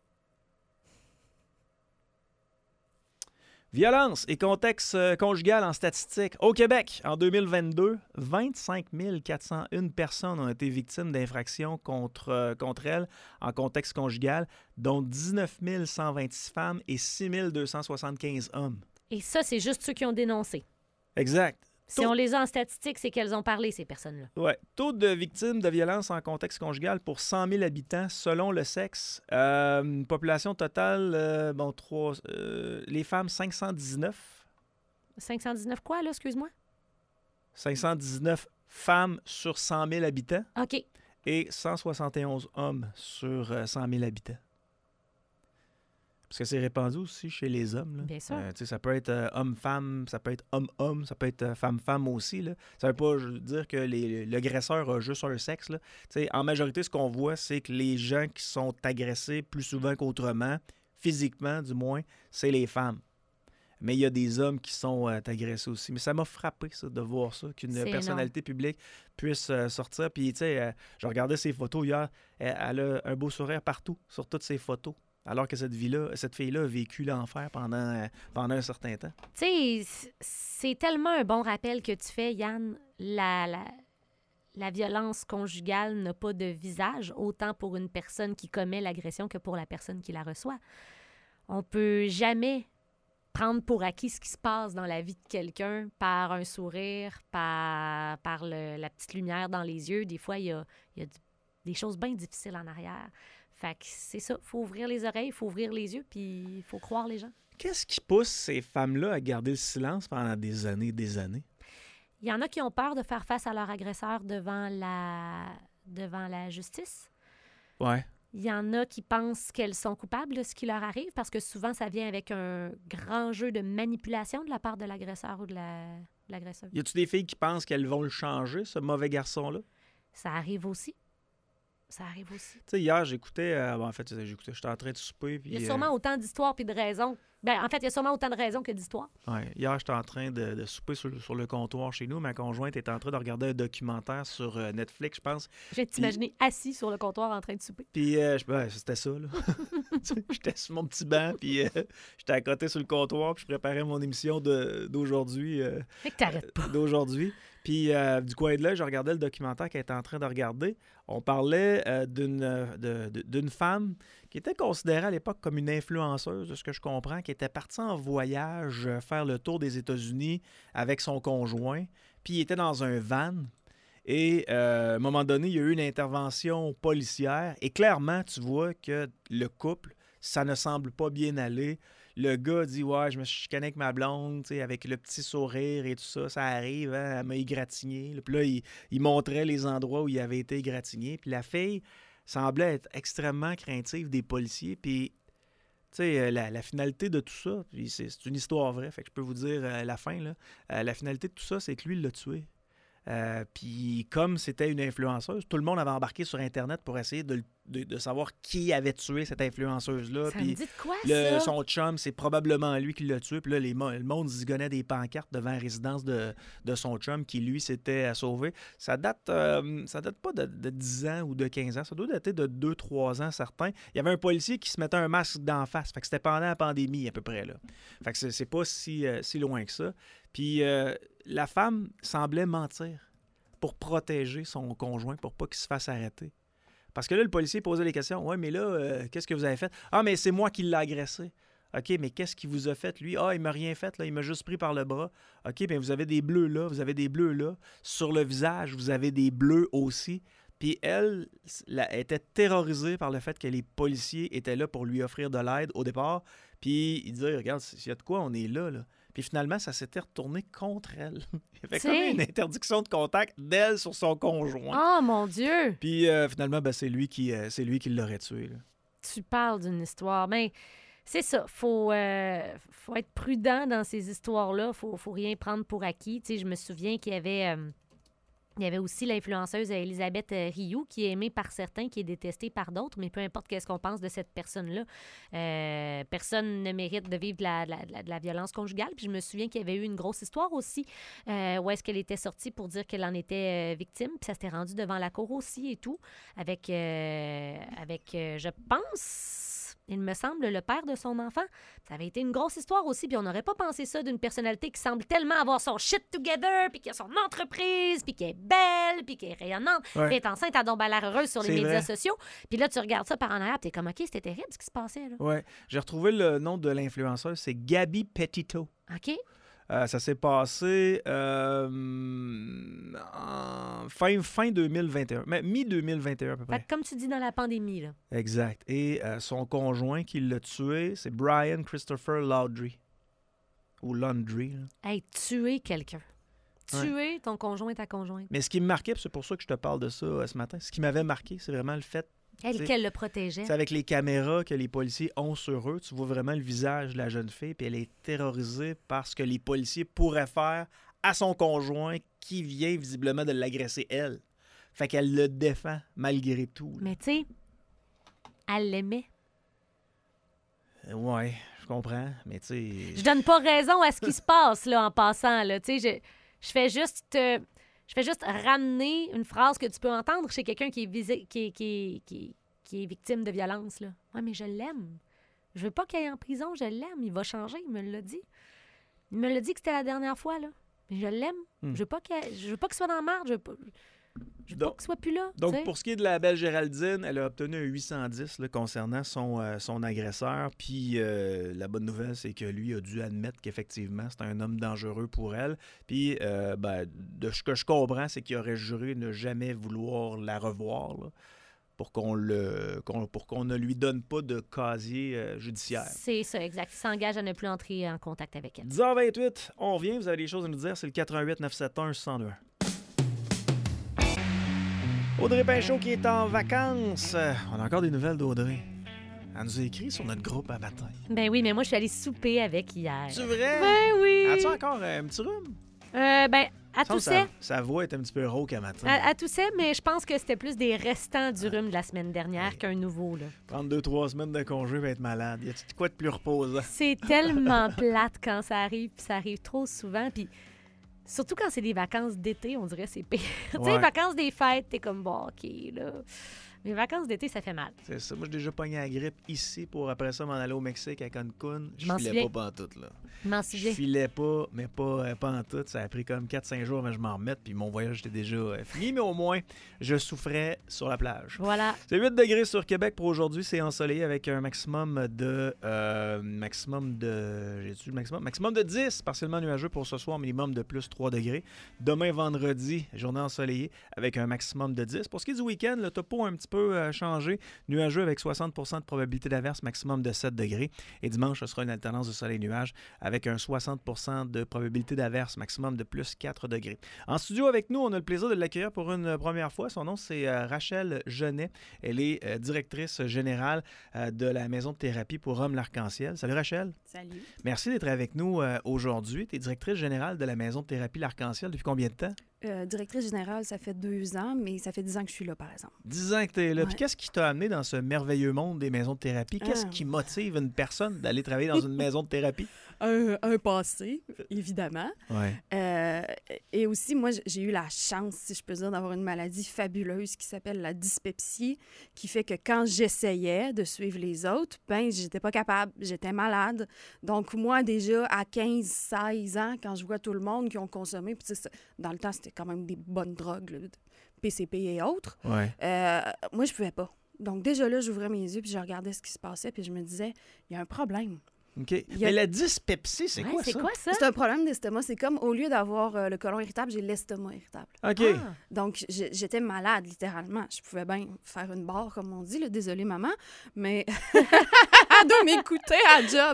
Violence et contexte euh, conjugal en statistique. Au Québec, en deux mille vingt-deux, vingt-cinq mille quatre cent un personnes ont été victimes d'infractions contre, euh, contre elles en contexte conjugal, dont dix-neuf mille cent vingt-six femmes et six mille deux cent soixante-quinze hommes. Et ça, c'est juste ceux qui ont dénoncé. Exact. Si on les a en statistique, c'est qu'elles ont parlé, ces personnes-là. Ouais. Taux de victimes de violences en contexte conjugal pour cent mille habitants selon le sexe. Euh, population totale, euh, bon, trois, euh, les femmes, cinq cent dix-neuf. cinq cent dix-neuf quoi, là, excuse-moi? cinq cent dix-neuf femmes sur cent mille habitants OK. et cent soixante et onze hommes sur euh, cent mille habitants. Parce que c'est répandu aussi chez les hommes. Là. Bien sûr. Euh, tu sais, ça peut être euh, homme-femme, ça peut être homme-homme, ça peut être euh, femme-femme aussi. Là. Ça ne veut pas je- dire que les- l'agresseur a juste un sexe. Là. Tu sais, en majorité, ce qu'on voit, c'est que les gens qui sont agressés plus souvent qu'autrement, physiquement du moins, c'est les femmes. Mais il y a des hommes qui sont euh, agressés aussi. Mais ça m'a frappé, ça, de voir ça, qu'une C'est personnalité publique puisse euh, sortir. Puis, tu sais, euh, je regardais ses photos hier. Elle, elle a un beau sourire partout, sur toutes ses photos. Alors que cette vie-là, cette fille-là a vécu l'enfer pendant, euh, pendant un certain temps. Tu sais, c- c'est tellement un bon rappel que tu fais, Yann. La, la, la violence conjugale n'a pas de visage, autant pour une personne qui commet l'agression que pour la personne qui la reçoit. On peut jamais prendre pour acquis ce qui se passe dans la vie de quelqu'un par un sourire, par, par le- la petite lumière dans les yeux. Des fois, il y a, il y a du- des choses bien difficiles en arrière. Fait que c'est ça, il faut ouvrir les oreilles, il faut ouvrir les yeux, puis il faut croire les gens. Qu'est-ce qui pousse ces femmes-là à garder le silence pendant des années et des années? Il y en a qui ont peur de faire face à leur agresseur devant la, devant la justice. Ouais. Il y en a qui pensent qu'elles sont coupables de ce qui leur arrive parce que souvent, ça vient avec un grand jeu de manipulation de la part de l'agresseur ou de la- de l'agresseuse. Y a-tu des filles qui pensent qu'elles vont le changer, ce mauvais garçon-là? Ça arrive aussi. Ça arrive aussi. Tu sais, hier, j'écoutais... euh, bon, en fait, j'écoutais, j'étais en train de souper, puis... Il y a euh, sûrement autant d'histoires puis de raisons. Ben, en fait, il y a sûrement autant de raisons que d'histoires. ouais, hier, j'étais en train de, de souper sur, sur le comptoir chez nous. Ma conjointe était en train de regarder un documentaire sur euh, Netflix, je pense. Je vais t'imaginer assis sur le comptoir en train de souper. Puis, euh, je- ouais, c'était ça, là. J'étais sur mon petit banc, puis euh, j'étais à côté sur le comptoir, puis je préparais mon émission de- d'aujourd'hui. euh, Fait que t'arrêtes pas. d'aujourd'hui. Puis euh, du coin de là, je regardais le documentaire qu'elle était en train de regarder. On parlait euh, d'une euh, de- de- d'une femme qui était considérée à l'époque comme une influenceuse, de ce que je comprends, qui était partie en voyage euh, faire le tour des États-Unis avec son conjoint. Puis il était dans un van. Et euh, à un moment donné, il y a eu une intervention policière. Et clairement, tu vois que le couple, ça ne semble pas bien aller. Le gars dit « Ouais, je me suis chicané avec ma blonde, tu sais, avec le petit sourire et tout ça. Ça arrive, hein, elle m'a égratigné. » Puis là, il, il montrait les endroits où il avait été égratigné. Puis la fille semblait être extrêmement craintive des policiers. Puis, tu sais, la, la finalité de tout ça, puis c'est c'est une histoire vraie, fait que je peux vous dire euh, la fin, là. Euh, la finalité de tout ça, c'est que lui, il l'a tué. Euh, puis comme c'était une influenceuse, tout le monde avait embarqué sur Internet pour essayer de, de, de savoir qui avait tué cette influenceuse-là. Ça me Puis dit de quoi, le, ça? son chum, c'est probablement lui qui l'a tué. Puis là, les, mo- le monde zigonnait des pancartes devant la résidence de, de son chum qui, lui, s'était sauvé. Ça date, euh, ça date pas de, de dix ans ou de quinze ans. Ça doit dater de deux trois ans, certains. Il y avait un policier qui se mettait un masque d'en face. Fait que c'était pendant la pandémie, à peu près, là. Fait que c'est, c'est pas si, euh, si loin que ça. Puis euh, la femme semblait mentir pour protéger son conjoint, pour pas qu'il se fasse arrêter. Parce que là, le policier posait les questions. « Ouais, mais là, euh, qu'est-ce que vous avez fait? »« Ah, mais c'est moi qui l'ai agressé. »« OK, mais qu'est-ce qu'il vous a fait, lui? »« Ah, il m'a rien fait, là, il m'a juste pris par le bras. »« OK, mais vous avez des bleus là, vous avez des bleus là. Sur le visage, vous avez des bleus aussi. » Puis elle, la, était terrorisée par le fait que les policiers étaient là pour lui offrir de l'aide au départ. Puis il disait « Regarde, s'il y a de quoi, on est là, là. » Puis finalement, ça s'était retourné contre elle. Il y avait comme une interdiction de contact d'elle sur son conjoint. Oh, mon Dieu! Puis euh, finalement, ben, c'est lui qui, euh, c'est lui qui l'aurait tué. Là. Tu parles d'une histoire. Mais c'est ça. Il faut, euh, faut être prudent dans ces histoires-là. Il ne faut, faut rien prendre pour acquis. Tu sais, je me souviens qu'il y avait... Euh, Il y avait aussi l'influenceuse Elisabeth Rioux, qui est aimée par certains, qui est détestée par d'autres, mais peu importe qu'est-ce qu'on pense de cette personne-là, euh, personne ne mérite de vivre de la, de, la, de la violence conjugale. Puis je me souviens qu'il y avait eu une grosse histoire aussi, euh, où est-ce qu'elle était sortie pour dire qu'elle en était euh, victime, puis ça s'était rendu devant la cour aussi et tout, avec, euh, avec euh, je pense... il me semble, le père de son enfant. Ça avait été une grosse histoire aussi, puis on n'aurait pas pensé ça d'une personnalité qui semble tellement avoir son shit together, puis qui a son entreprise, puis qui est belle, puis qui est rayonnante. Ouais. Puis elle est enceinte, elle tombe à l'air heureuse sur les C'est médias vrai. sociaux. Puis là, tu regardes ça par en arrière, puis t'es comme, OK, c'était terrible ce qui se passait, là. Ouais. J'ai retrouvé le nom de l'influenceuse, c'est Gabby Petito. OK? Euh, ça s'est passé euh, en fin, fin deux mille vingt et un, mais mi-deux mille vingt et un à peu Fait près. que comme tu dis dans la pandémie, là. Exact. Et euh, son conjoint qui l'a tué, c'est Brian Christopher Laundrie. Ou Laundrie. Là. Hey, tuer quelqu'un. Tuer ton conjoint, ta conjointe. Mais ce qui me marquait, puis c'est pour ça que je te parle de ça euh, ce matin, ce qui m'avait marqué, c'est vraiment le fait, Elle, T'sais, qu'elle le protégeait. c'est avec les caméras que les policiers ont sur eux, tu vois vraiment le visage de la jeune fille, puis elle est terrorisée par ce que les policiers pourraient faire à son conjoint qui vient visiblement de l'agresser elle. Fait qu'elle le défend malgré tout. là. Mais tu sais, elle l'aimait. Euh, Ouais, je comprends, mais tu sais... Je donne pas raison à ce qui se passe là en passant là, tu sais, je, je fais juste te- je fais juste ramener une phrase que tu peux entendre chez quelqu'un qui est visé, qui est, qui est- qui est- qui est victime de violence là. Ouais, mais je l'aime. Je veux pas qu'il aille en prison, je l'aime, il va changer, il me l'a dit. Il me l'a dit que c'était la dernière fois là. Mais je l'aime. Hmm. Je veux pas qu'il je veux pas qu'il soit dans la merde, je veux pas je veux Donc- pas qu'il soit plus là, tu Donc, sais. pour ce qui est de la belle Géraldine, elle a obtenu un huit cent dix là, concernant son, euh, son agresseur. Puis euh, la bonne nouvelle, c'est que lui a dû admettre qu'effectivement, c'est un homme dangereux pour elle. Puis, euh, ben, de ce que je comprends, c'est qu'il aurait juré ne jamais vouloir la revoir là, pour qu'on le qu'on- pour qu'on ne lui donne pas de casier euh, judiciaire. C'est ça, exact. Il s'engage à ne plus entrer en contact avec elle. dix heures vingt-huit, on revient, vous avez des choses à nous dire, c'est le quatre un huit neuf sept un cent deux. Audrey Pinchot qui est en vacances. Euh, On a encore des nouvelles d'Audrey. Elle nous a écrit sur notre groupe à matin. Ben oui, mais moi, je suis allée souper avec hier. C'est vrai? Ben oui! As-tu encore euh, un petit rhume? Euh, ben, à Ça, toussait. sa, sa voix est un petit peu rauque à matin. À, à toussait, mais je pense que c'était plus des restants du rhume de la semaine dernière Ouais. qu'un nouveau, là. Prendre deux, trois semaines de congé va être malade. Y a-tu de quoi de plus reposant? C'est tellement plate quand ça arrive, puis ça arrive trop souvent, puis surtout quand c'est des vacances d'été, on dirait que c'est pire. Tu sais, Ouais. les vacances des fêtes, t'es comme, bon, OK, là. Mais les vacances d'été, ça fait mal. C'est ça. Moi, j'ai déjà pogné la grippe ici pour après ça m'en aller au Mexique à Cancun. Je Je m'en filais souviens. pas pantoute, là. Je m'en Je souviens. filais pas, mais pas, euh, pas en tout. Ça a pris comme quatre cinq jours avant que je m'en remette, puis mon voyage était déjà euh, fini, mais au moins, je souffrais sur la plage. Voilà. C'est huit degrés sur Québec pour aujourd'hui. C'est ensoleillé avec un maximum de... euh, maximum de... J'ai-tu le maximum? Maximum de dix, partiellement nuageux pour ce soir, minimum de plus trois degrés. Demain, vendredi, journée ensoleillée avec un maximum de dix. Pour ce qui est du week-end, le topo a un petit peu euh, changé. Nuageux avec soixante pour cent de probabilité d'averse, maximum de sept degrés. Et dimanche, ce sera une alternance de soleil-nuage avec un soixante pour cent de probabilité d'averse, maximum de plus quatre degrés. En studio avec nous, on a le plaisir de l'accueillir pour une première fois. Son nom, c'est euh, Rachel Genet. Elle est euh, directrice générale euh, de la maison de thérapie pour hommes L'Arc-en-Ciel. Salut Rachel. Salut. Merci d'être avec nous euh, aujourd'hui. Tu es directrice générale de la maison de thérapie L'Arc-en-Ciel depuis combien de temps? Euh, directrice générale, ça fait deux ans, mais ça fait dix ans que je suis là, par exemple. Dix ans que tu es là. Ouais. Puis qu'est-ce qui t'a amené dans ce merveilleux monde des maisons de thérapie? Qu'est-ce Ah. qui motive une personne d'aller travailler dans une maison de thérapie? Un, un passé, évidemment. Ouais. Euh, et aussi, moi, j'ai eu la chance, si je peux dire, d'avoir une maladie fabuleuse qui s'appelle la dyspepsie, qui fait que quand j'essayais de suivre les autres, ben j'étais pas capable, j'étais malade. Donc, moi, déjà, à quinze seize ans, quand je vois tout le monde qui ont consommé, puis tu sais, dans le temps, c'était quand même des bonnes drogues, là, P C P et autres, Ouais. euh, moi, je pouvais pas. Donc, déjà là, j'ouvrais mes yeux, puis je regardais ce qui se passait, puis je me disais, il y a un problème. OK. Il y a- Mais la dyspepsie, c'est Ouais, quoi c'est ça? quoi ça? C'est un problème d'estomac. C'est comme, au lieu d'avoir euh, le côlon irritable, j'ai l'estomac irritable. OK. Ah. Donc, j'ai- j'étais malade, littéralement. Je pouvais bien faire une barre, comme on dit. Là. Désolée, maman, mais elle doit m'écouter à job.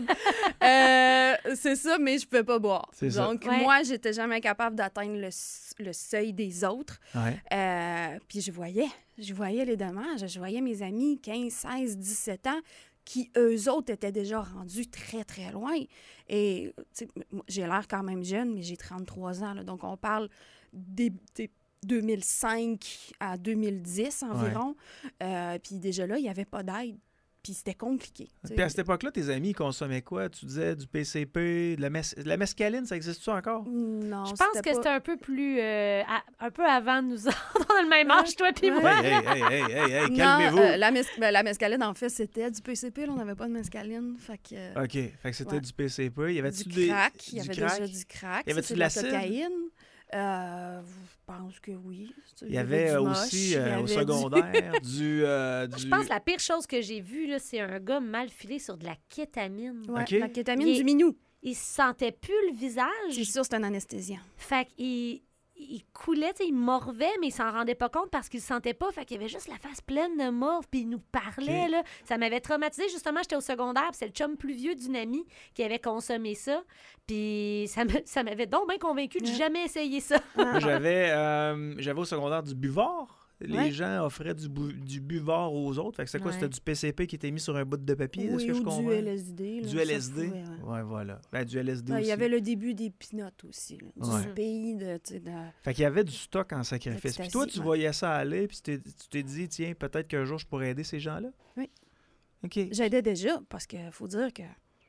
Euh, c'est ça, mais je pouvais pas boire. C'est ça. Donc, Ouais. moi, j'étais jamais capable d'atteindre le, s- le seuil des autres. Ouais. Euh, puis je voyais, je voyais les dommages. Je voyais mes amis, quinze, seize, dix-sept ans, qui, eux autres, étaient déjà rendus très, très loin. Et, tu sais, m- j'ai l'air quand même jeune, mais j'ai trente-trois ans. Là, donc, on parle des, des deux mille cinq à deux mille dix environ. Euh, puis déjà là, il n'y avait pas d'aide. Puis c'était compliqué. tu sais. Puis à cette époque-là, tes amis ils consommaient quoi? Tu disais du P C P, de la, mes- de la mescaline, ça existe-tu encore? Non, Je pense que pas- c'était un peu plus... euh, à- un peu avant de nous autres. On a le même âge, toi puis Ouais. moi. Hey, hey, hey, hey, hey, hey, Non, calmez-vous. euh, la, mes- ben, la mescaline, en fait, c'était du P C P. Là, on n'avait pas de mescaline. Fait que, euh, OK. Fait que c'était Ouais. du P C P. Y avait-tu du des. crack. Il y du avait crack? déjà du crack. Y avait-tu C'était de de la l'acide? cocaïne. Euh, je pense que oui. Il y avait du euh, moche, aussi il y euh, au avait du- secondaire du. euh, Moi, du... je pense que la pire chose que j'ai vue, là, c'est un gars mal filé sur de la kétamine. Ouais, OK. la kétamine Il est- du minou. Il sentait plus le visage. C'est sûr, c'est un anesthésiant. Fait qu'il il coulait, tu sais, il morvait, mais il s'en rendait pas compte parce qu'il le sentait pas. Fait qu'il avait juste la face pleine de morve, puis il nous parlait, OK. là. Ça m'avait traumatisé. Justement, j'étais au secondaire, puis c'est le chum plus vieux d'une amie qui avait consommé ça. Puis ça me- ça m'avait donc bien convaincu de Ouais. jamais essayer ça. Moi, j'avais, euh, j'avais au secondaire du buvard. Les Ouais. gens offraient du, bu- du buvard aux autres. Fait que c'est quoi? Ouais. C'était du P C P qui était mis sur un bout de papier, est-ce Oui, que je ou comprends? du L S D. là, Du ça L S D? pouvait, ouais. Ouais, voilà. Ben, du L S D Ouais, aussi. il y avait le début des pinottes aussi. Là, du Ouais. pays de, tu sais, de... Fait qu'il y avait du stock en sacrifice. Puis toi, L'ecstasy, tu ouais. voyais ça aller, puis tu t'es- tu t'es dit, tiens, peut-être qu'un jour, je pourrais aider ces gens-là? Oui. OK. J'aidais déjà parce qu'il faut dire que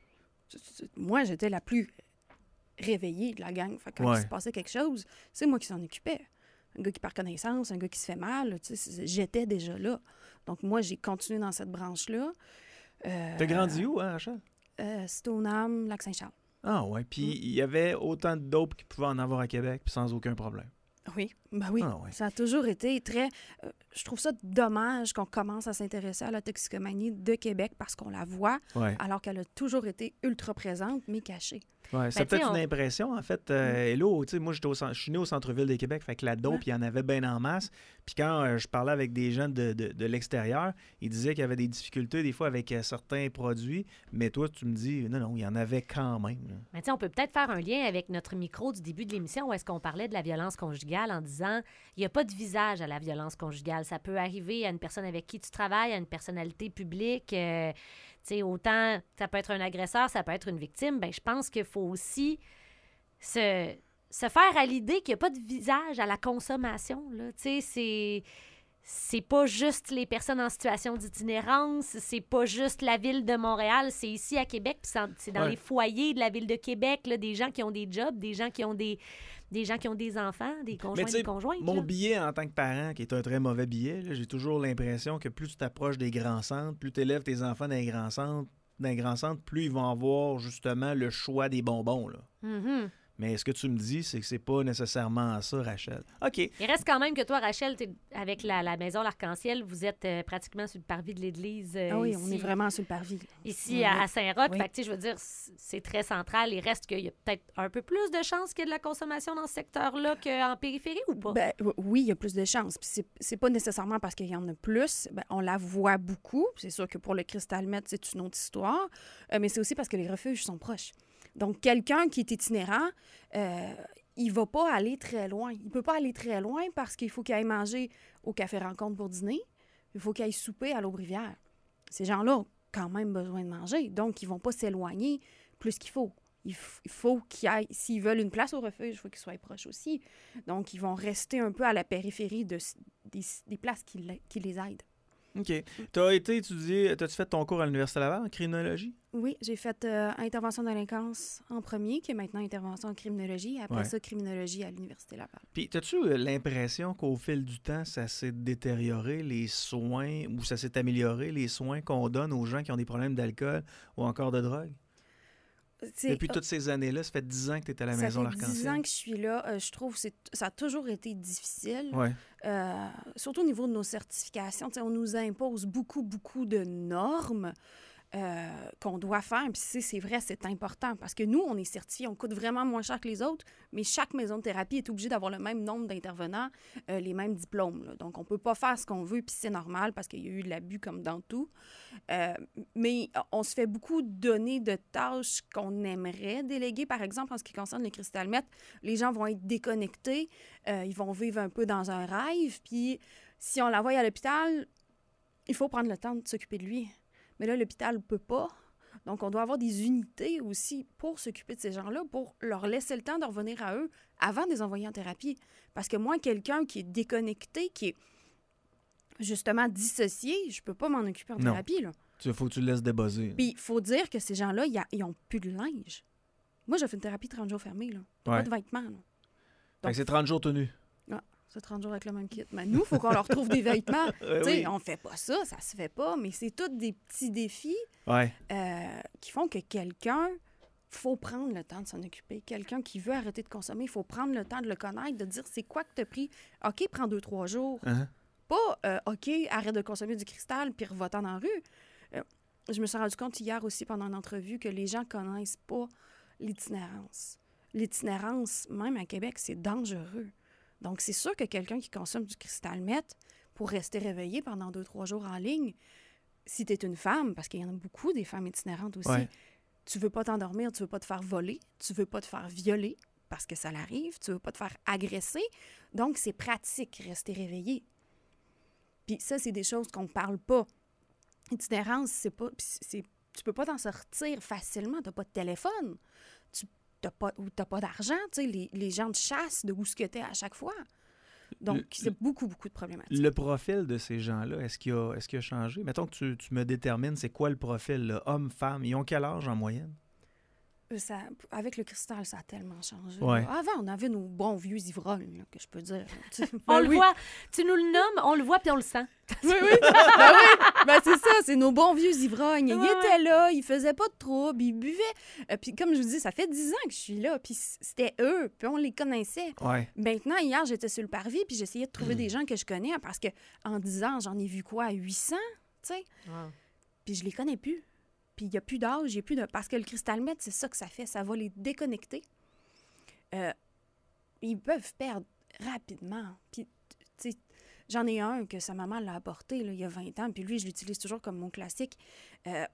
c- c- moi, j'étais la plus réveillée de la gang. Fait que quand Ouais. il se passait quelque chose, c'est moi qui s'en occupais. Un gars qui perd connaissance, un gars qui se fait mal, tu sais, c'est- j'étais déjà là. Donc moi, j'ai continué dans cette branche-là. Euh, T'as grandi où, hein, Rachel? euh, Stoneham, Lac-Saint-Charles. Ah ouais, puis il y avait autant de dope qu'il pouvait en avoir à Québec, puis sans aucun problème. Oui, ben oui. Ah ouais. Ça a toujours été très... euh, je trouve ça dommage qu'on commence à s'intéresser à la toxicomanie de Québec parce qu'on la voit, Ouais. alors qu'elle a toujours été ultra présente, mais cachée. Ouais, c'est Ben, peut-être tu sais, une on- impression, en fait. Euh, Hello, tu sais, moi, j'étais au cen- je suis né au centre-ville de Québec, fait que la dope, Ouais. il y en avait bien en masse. Puis quand euh, je parlais avec des gens de, de, de l'extérieur, ils disaient qu'il y avait des difficultés des fois avec euh, certains produits, mais toi, tu me dis, non, non, il y en avait quand même. là. Mais tu sais, on peut peut-être faire un lien avec notre micro du début de l'émission où est-ce qu'on parlait de la violence conjugale en disant il n'y a pas de visage à la violence conjugale. Ça peut arriver à une personne avec qui tu travailles, à une personnalité publique. euh, tu sais, autant ça peut être un agresseur, ça peut être une victime. Ben, je pense qu'il faut aussi se, se faire à l'idée qu'il n'y a pas de visage à la consommation. Là. Tu sais, c'est... C'est pas juste les personnes en situation d'itinérance, c'est pas juste la ville de Montréal, c'est ici à Québec, puis c'est en- c'est dans Ouais. les foyers de la ville de Québec, là, des gens qui ont des jobs, des gens qui ont des, des gens qui ont des enfants, des conjoints, tu sais, des conjointes. Mon là. billet en tant que parent, qui est un très mauvais billet, là, j'ai toujours l'impression que plus tu t'approches des grands centres, plus tu élèves tes enfants dans les grands centres, dans les grands centres, plus ils vont avoir justement le choix des bonbons. Là. Mhm. Mais ce que tu me dis, c'est que c'est pas nécessairement ça, Rachel. OK. Il reste quand même que toi, Rachel, t'es- avec la, la maison L'Arc-en-Ciel, vous êtes euh, pratiquement sur le parvis de l'église. euh, Ah oui, ici, on est vraiment sur le parvis. là. Ici, Oui, à, oui. à Saint-Roch. Oui. Fait que, tu sais, je veux dire, c- c'est très central. Il reste qu'il y a peut-être un peu plus de chances qu'il y ait de la consommation dans ce secteur-là qu'en périphérie ou pas? Ben, w- oui, il y a plus de chances. Puis c'est, c'est pas nécessairement parce qu'il y en a plus. Ben, on la voit beaucoup. C'est sûr que pour le Crystal Meth, c'est une autre histoire. Euh, mais c'est aussi parce que les refuges sont proches. Donc, quelqu'un qui est itinérant, euh, il va pas aller très loin. Il peut pas aller très loin parce qu'il faut qu'il aille manger au Café Rencontre pour dîner. Il faut qu'il aille souper à l'Aubrivière. Ces gens-là ont quand même besoin de manger. Donc, ils vont pas s'éloigner plus qu'il faut. il, f- il faut qu'ils aillent, s'ils veulent une place au refuge, il faut qu'ils soient proches aussi. Donc, ils vont rester un peu à la périphérie de, des, des places qui, la- qui les aident. OK. Tu as été étudié, as-tu fait ton cours à l'Université Laval en criminologie? Oui, j'ai fait euh, intervention en délinquance en premier, qui est maintenant intervention en criminologie. Après Ouais. ça, criminologie à l'Université Laval. Puis, as-tu euh, l'impression qu'au fil du temps, ça s'est détérioré, les soins, ou ça s'est amélioré, les soins qu'on donne aux gens qui ont des problèmes d'alcool ou encore de drogue? C'est- Depuis toutes ces années-là, ça fait dix ans que tu es à la ça maison fait dix L'Arc-en-Ciel. ans que je suis là. Euh, je trouve que c'est- ça a toujours été difficile. Ouais. Euh, surtout au niveau de nos certifications. Tu sais, on nous impose beaucoup, beaucoup de normes euh, qu'on doit faire. Puis c'est, c'est vrai, c'est important parce que nous, on est certifiés, on coûte vraiment moins cher que les autres, mais chaque maison de thérapie est obligée d'avoir le même nombre d'intervenants, euh, les mêmes diplômes. Là. Donc, on peut pas faire ce qu'on veut, puis c'est normal parce qu'il y a eu de l'abus comme dans tout. Euh, mais on se fait beaucoup donner de tâches qu'on aimerait déléguer. Par exemple, en ce qui concerne les cristalmètres, les gens vont être déconnectés, euh, ils vont vivre un peu dans un rêve, puis si on l'envoie à l'hôpital, il faut prendre le temps de s'occuper de lui. Mais là, l'hôpital ne peut pas. Donc, on doit avoir des unités aussi pour s'occuper de ces gens-là, pour leur laisser le temps de revenir à eux avant de les envoyer en thérapie. Parce que moi, quelqu'un qui est déconnecté, qui est justement dissocié, je peux pas m'en occuper en Non. thérapie, là. Il faut que tu le laisses débuzzer. Puis, il faut dire que ces gens-là, ils a- ils ont plus de linge. Moi, j'ai fait une thérapie trente jours fermée, là. T'as Ouais. pas de vêtements, là. Fait que c'est trente jours tenus. C'est trente jours avec le même kit. Mais nous, il faut qu'on leur trouve des vêtements. Euh, Tu sais, oui. on fait pas ça, ça se fait pas, mais c'est tous des petits défis Ouais. euh, qui font que quelqu'un, faut prendre le temps de s'en occuper. Quelqu'un qui veut arrêter de consommer, il faut prendre le temps de le connaître, de dire c'est quoi que tu as pris. OK, prends deux, trois jours. Hein? Pas euh, OK, arrête de consommer du cristal puis revotant dans la rue. Euh, je me suis rendu compte hier aussi pendant une entrevue que les gens connaissent pas l'itinérance. L'itinérance, même à Québec, c'est dangereux. Donc, c'est sûr que quelqu'un qui consomme du cristal meth pour rester réveillé pendant deux, trois jours en ligne, si tu es une femme, parce qu'il y en a beaucoup des femmes itinérantes aussi, Ouais. tu veux pas t'endormir, tu veux pas te faire voler, tu veux pas te faire violer, parce que ça l'arrive, tu veux pas te faire agresser. Donc, c'est pratique, rester réveillé. Puis ça, c'est des choses qu'on parle pas. Itinérance, c'est pas... puis c'est, tu peux pas t'en sortir facilement, t'as pas de téléphone. Tu t'as pas, ou t'as pas d'argent, tu sais, les, les gens de chasse de où ce que t'es à chaque fois. Donc, Le- c'est beaucoup, beaucoup de problématiques. Le profil de ces gens-là, est-ce qu'il a, est-ce qu'il a changé? Mettons que tu, tu me détermines, c'est quoi le profil, là? Homme, femme, ils ont quel âge en moyenne? Euh, Ça, avec le cristal, ça a tellement changé. Ouais. là. Avant, on avait nos bons vieux ivrognes, là, que je peux dire. Tu sais, On ben le oui. voit, tu nous le nommes, on le voit puis on le sent. Oui, oui. Ben oui. Ben c'est ça, c'est nos bons vieux ivrognes. Ils Ouais, étaient là, ils faisaient pas de trouble, ils buvaient. Euh, puis comme je vous dis, ça fait dix ans que je suis là, puis c- c'était eux, puis on les connaissait. Ouais. Maintenant, hier, j'étais sur le parvis, puis j'essayais de trouver des gens que je connais, hein, parce que en dix ans, j'en ai vu quoi, huit cents, tu sais? Puis je les connais plus. Puis il n'y a plus d'âge, il y a plus de... Parce que le cristal meth, c'est ça que ça fait, ça va les déconnecter. Euh, ils peuvent perdre rapidement. Puis, tu sais, j'en ai un que sa maman l'a apporté là, il y a vingt ans, puis lui, je l'utilise toujours comme mon classique. Euh,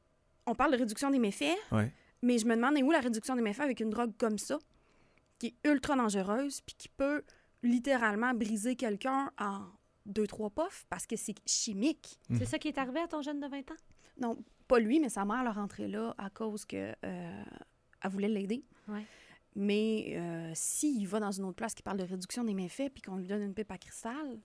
on parle de réduction des méfaits, Ouais. mais je me demande où la réduction des méfaits avec une drogue comme ça, qui est ultra dangereuse, puis qui peut littéralement briser quelqu'un en deux, trois puffs, parce que c'est chimique. C'est ça qui est arrivé à ton jeune de vingt ans? Non, pas lui, mais sa mère l'a rentré là à cause que euh, elle voulait l'aider. Ouais. Mais euh, s'il va dans une autre place qui parle de réduction des méfaits puis qu'on lui donne une pipe à cristal,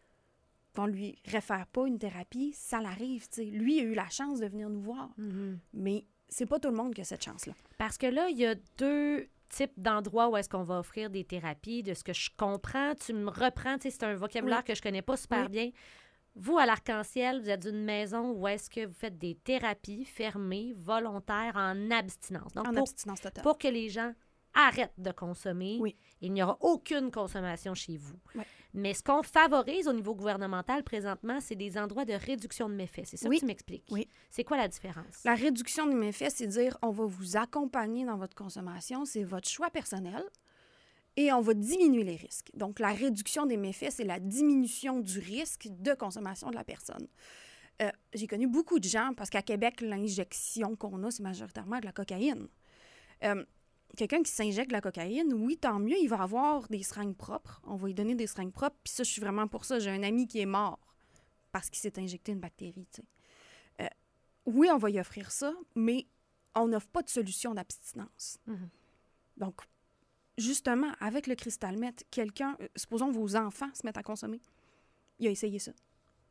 qu'on lui réfère pas une thérapie, ça l'arrive, tu sais. Lui, il a eu la chance de venir nous voir. Mais c'est pas tout le monde qui a cette chance-là. Parce que là, il y a deux types d'endroits où est-ce qu'on va offrir des thérapies. De ce que je comprends, tu me reprends, tu sais, c'est un vocabulaire Oui. que je connais pas super Oui. bien. Vous, à l'Arc-en-Ciel, vous êtes une maison où est-ce que vous faites des thérapies fermées, volontaires, en abstinence. Donc, En pour, abstinence totale. pour que les gens arrêtent de consommer, Oui. il n'y aura aucune consommation chez vous. Oui. Mais ce qu'on favorise au niveau gouvernemental présentement, c'est des endroits de réduction de méfaits. C'est ça Oui. que tu m'expliques. Oui. C'est quoi la différence? La réduction des méfaits, c'est dire on va vous accompagner dans votre consommation, c'est votre choix personnel et on va diminuer les risques. Donc, la réduction des méfaits, c'est la diminution du risque de consommation de la personne. Euh, j'ai connu beaucoup de gens, parce qu'à Québec, l'injection qu'on a, c'est majoritairement de la cocaïne. Euh, Quelqu'un qui s'injecte de la cocaïne, oui, tant mieux, il va avoir des seringues propres. On va lui donner des seringues propres, puis ça, je suis vraiment pour ça. J'ai un ami qui est mort parce qu'il s'est injecté une bactérie, tu sais. Euh, oui, on va y offrir ça, mais on n'offre pas de solution d'abstinence. Mhm. Donc, justement, avec le cristal meth, quelqu'un, euh, supposons vos enfants se mettent à consommer, il a essayé ça.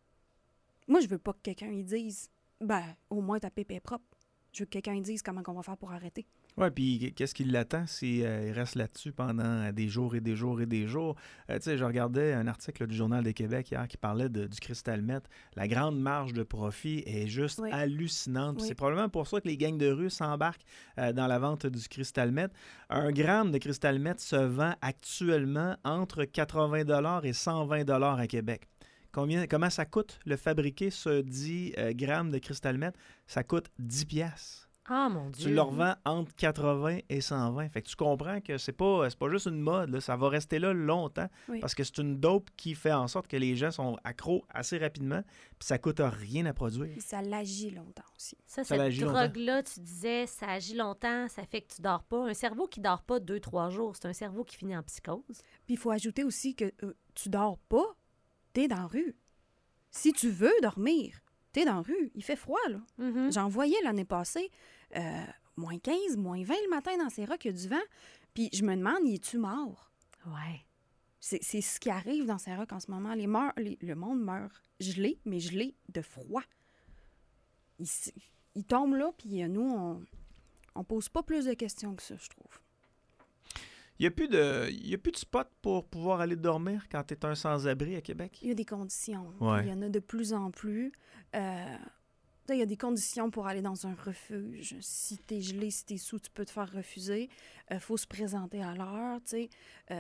Moi, je veux pas que quelqu'un lui dise, ben, au moins ta pipe est propre. Je veux que quelqu'un lui dise comment on va faire pour arrêter. Oui, puis qu'est-ce qui l'attend s'il euh, reste là-dessus pendant des jours et des jours et des jours? Euh, tu sais, je regardais un article là, du Journal de Québec hier qui parlait de, du cristal meth. La grande marge de profit est juste Oui. hallucinante. Oui. C'est probablement pour ça que les gangs de rue s'embarquent euh, dans la vente du cristal meth. Un gramme de cristal meth se vend actuellement entre quatre-vingts dollars et cent vingt dollars à Québec. Combien, comment ça coûte le fabriquer, ce dix euh, grammes de cristal meth? Ça coûte dix piastres. Ah, mon Dieu. Tu le revends entre quatre-vingts et cent vingt. Fait que tu comprends que c'est pas, c'est pas juste une mode, là. Ça va rester là longtemps Oui. parce que c'est une dope qui fait en sorte que les gens sont accros assez rapidement puis ça coûte rien à produire. Puis ça l'agit longtemps aussi. Ça, Ça cette agit longtemps. drogue-là, tu disais, ça agit longtemps, ça fait que tu dors pas. Un cerveau qui dort pas deux, trois jours, c'est un cerveau qui finit en psychose. Puis il faut ajouter aussi que euh, tu dors pas, t'es dans la rue. Si tu veux dormir, t'es dans la rue. Il fait froid, là. Mhm. J'en voyais l'année passée, euh, moins quinze, moins vingt le matin dans ces rocs, il y a du vent. Puis je me demande, y es-tu mort? Ouais. C'est, c'est ce qui arrive dans ces rocs en ce moment. Les meurs, les- le monde meurt gelé, mais gelé de froid. Il, s- il tombe là, puis euh, nous, on, on pose pas plus de questions que ça, je trouve. Il n'y a plus de, il y a plus de spot pour pouvoir aller dormir quand tu es un sans-abri à Québec. Il y a des conditions. Ouais. Il y en a de plus en plus. Euh, tu sais, il y a des conditions pour aller dans un refuge. Si t'es gelé, si t'es sous, tu peux te faire refuser. Il faut se présenter à l'heure, tu sais. Euh,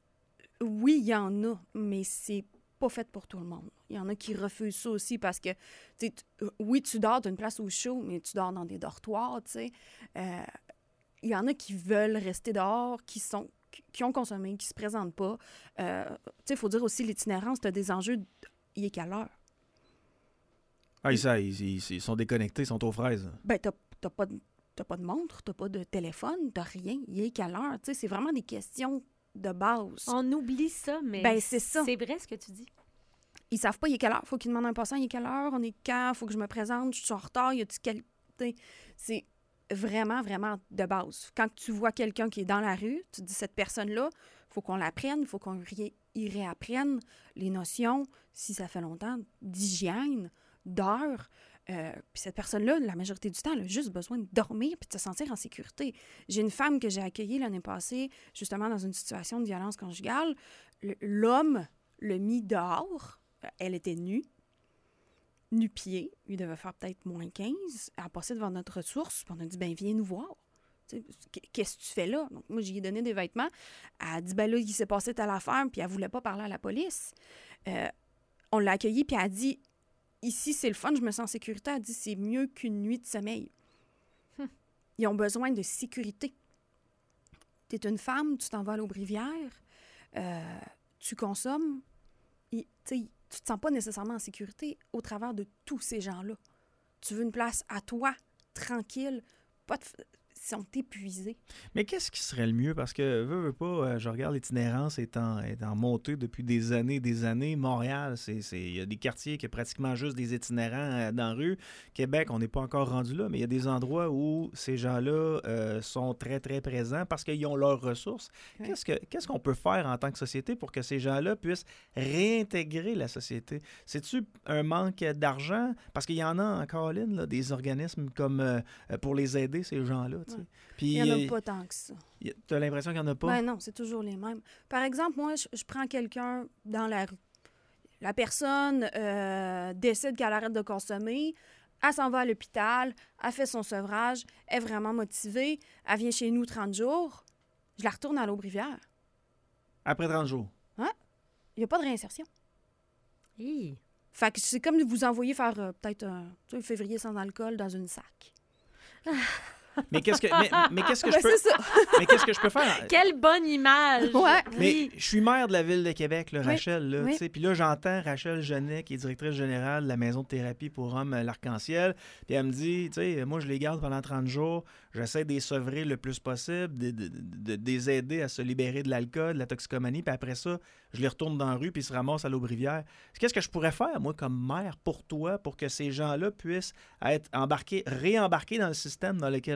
oui, il y en a, mais c'est pas fait pour tout le monde. Il y en a qui refusent ça aussi parce que, tu sais, tu- euh, oui, tu dors d'une place au chaud, mais tu dors dans des dortoirs, tu sais. Euh, il y en a qui veulent rester dehors, qui sont qui ont consommé, qui se présentent pas. Euh, tu sais, il faut dire aussi l'itinérance, tu as des enjeux. de- Il est quelle heure? Ah, ils, ça, ils, ils- ils sont déconnectés, ils sont aux fraises. Ben, t'as t'as pas, de- t'as pas de montre, t'as pas de téléphone, t'as rien. Il est quelle heure? Tu sais, c'est vraiment des questions de base. On oublie ça, mais Ben, c'est ça. c'est vrai ce que tu dis. Ils savent pas il est quelle heure. Faut qu'ils demandent à un passant, il est quelle heure? On est quand? Faut que je me présente, je suis en retard, y a-tu quel... tu sais, c'est vraiment, vraiment de base. Quand tu vois quelqu'un qui est dans la rue, tu te dis, cette personne-là, faut qu'on l'apprenne, il faut qu'on y y réapprenne les notions, si ça fait longtemps, d'hygiène, d'heure. Euh, puis cette personne-là, la majorité du temps, elle a juste besoin de dormir puis de se sentir en sécurité. J'ai une femme que j'ai accueillie l'année passée, justement dans une situation de violence conjugale. Le- L'homme l'a mis dehors. Euh, Elle était nue, nu-pied. Il devait faire peut-être moins quinze. Elle a passé devant notre ressource. Puis on a dit, ben viens nous voir. Tu sais, qu- Qu'est-ce que tu fais là? Donc, moi, j'y ai donné des vêtements. Elle a dit, ben là, il s'est passé telle affaire, puis elle voulait pas parler à la police. Euh, on l'a accueillie, puis elle a dit, ici, c'est le fun, je me sens en sécurité. Elle a dit, c'est mieux qu'une nuit de sommeil. Hum. Ils ont besoin de sécurité. Tu es une femme, tu t'en vas à l'Aubrivière, euh, tu consommes, et, tu sais, tu te sens pas nécessairement en sécurité au travers de tous ces gens-là. Tu veux une place à toi, tranquille, pas de... f- Ils sont épuisés. Mais qu'est-ce qui serait le mieux? Parce que, veux, veux pas, euh, je regarde l'itinérance est en, est en montée depuis des années des années. Montréal, c'est, c'est, il y a des quartiers qui ont pratiquement juste des itinérants euh, dans la rue. Québec, on n'est pas encore rendu là, mais il y a des endroits où ces gens-là euh, sont très, très présents parce qu'ils ont leurs ressources. Ouais. Qu'est-ce, que, qu'est-ce qu'on peut faire en tant que société pour que ces gens-là puissent réintégrer la société? C'est-tu un manque d'argent? Parce qu'il y en a en Caroline, là, des organismes comme euh, pour les aider, ces gens-là. tu sais. Ouais. Puis, Il n'y en euh, a pas tant que ça. tu as l'impression qu'il n'y en a pas? Ben non, c'est toujours les mêmes. Par exemple, moi, je, je prends quelqu'un dans la rue. La personne euh, décide qu'elle arrête de consommer, elle s'en va à l'hôpital, elle fait son sevrage, elle est vraiment motivée, elle vient chez nous trente jours, je la retourne à l'Aubrivière. Après trente jours. Il n'y a pas de réinsertion. Hi. Fait que c'est comme vous envoyer faire euh, peut-être un tu sais, février sans alcool dans une sac. Mais qu'est-ce que, mais, mais qu'est-ce que je Ben, peux, c'est ça. mais qu'est-ce que je peux faire? Quelle bonne image! Ouais. Mais Oui. je suis maire de la ville de Québec, là, Oui, Rachel. Là, oui. tu sais. Puis là, j'entends Rachel Genet, qui est directrice générale de la maison de thérapie pour hommes euh, L'Arc-en-Ciel. Puis elle me dit, tu sais, moi, je les garde pendant trente jours. J'essaie de les sevrer le plus possible, de, de, de, de les aider à se libérer de l'alcool, de la toxicomanie. Puis après ça, je les retourne dans la rue puis ils se ramassent à l'Aubrivière. Qu'est-ce que je pourrais faire, moi, comme maire, pour toi, pour que ces gens-là puissent être embarqués, réembarqués dans le système dans lequel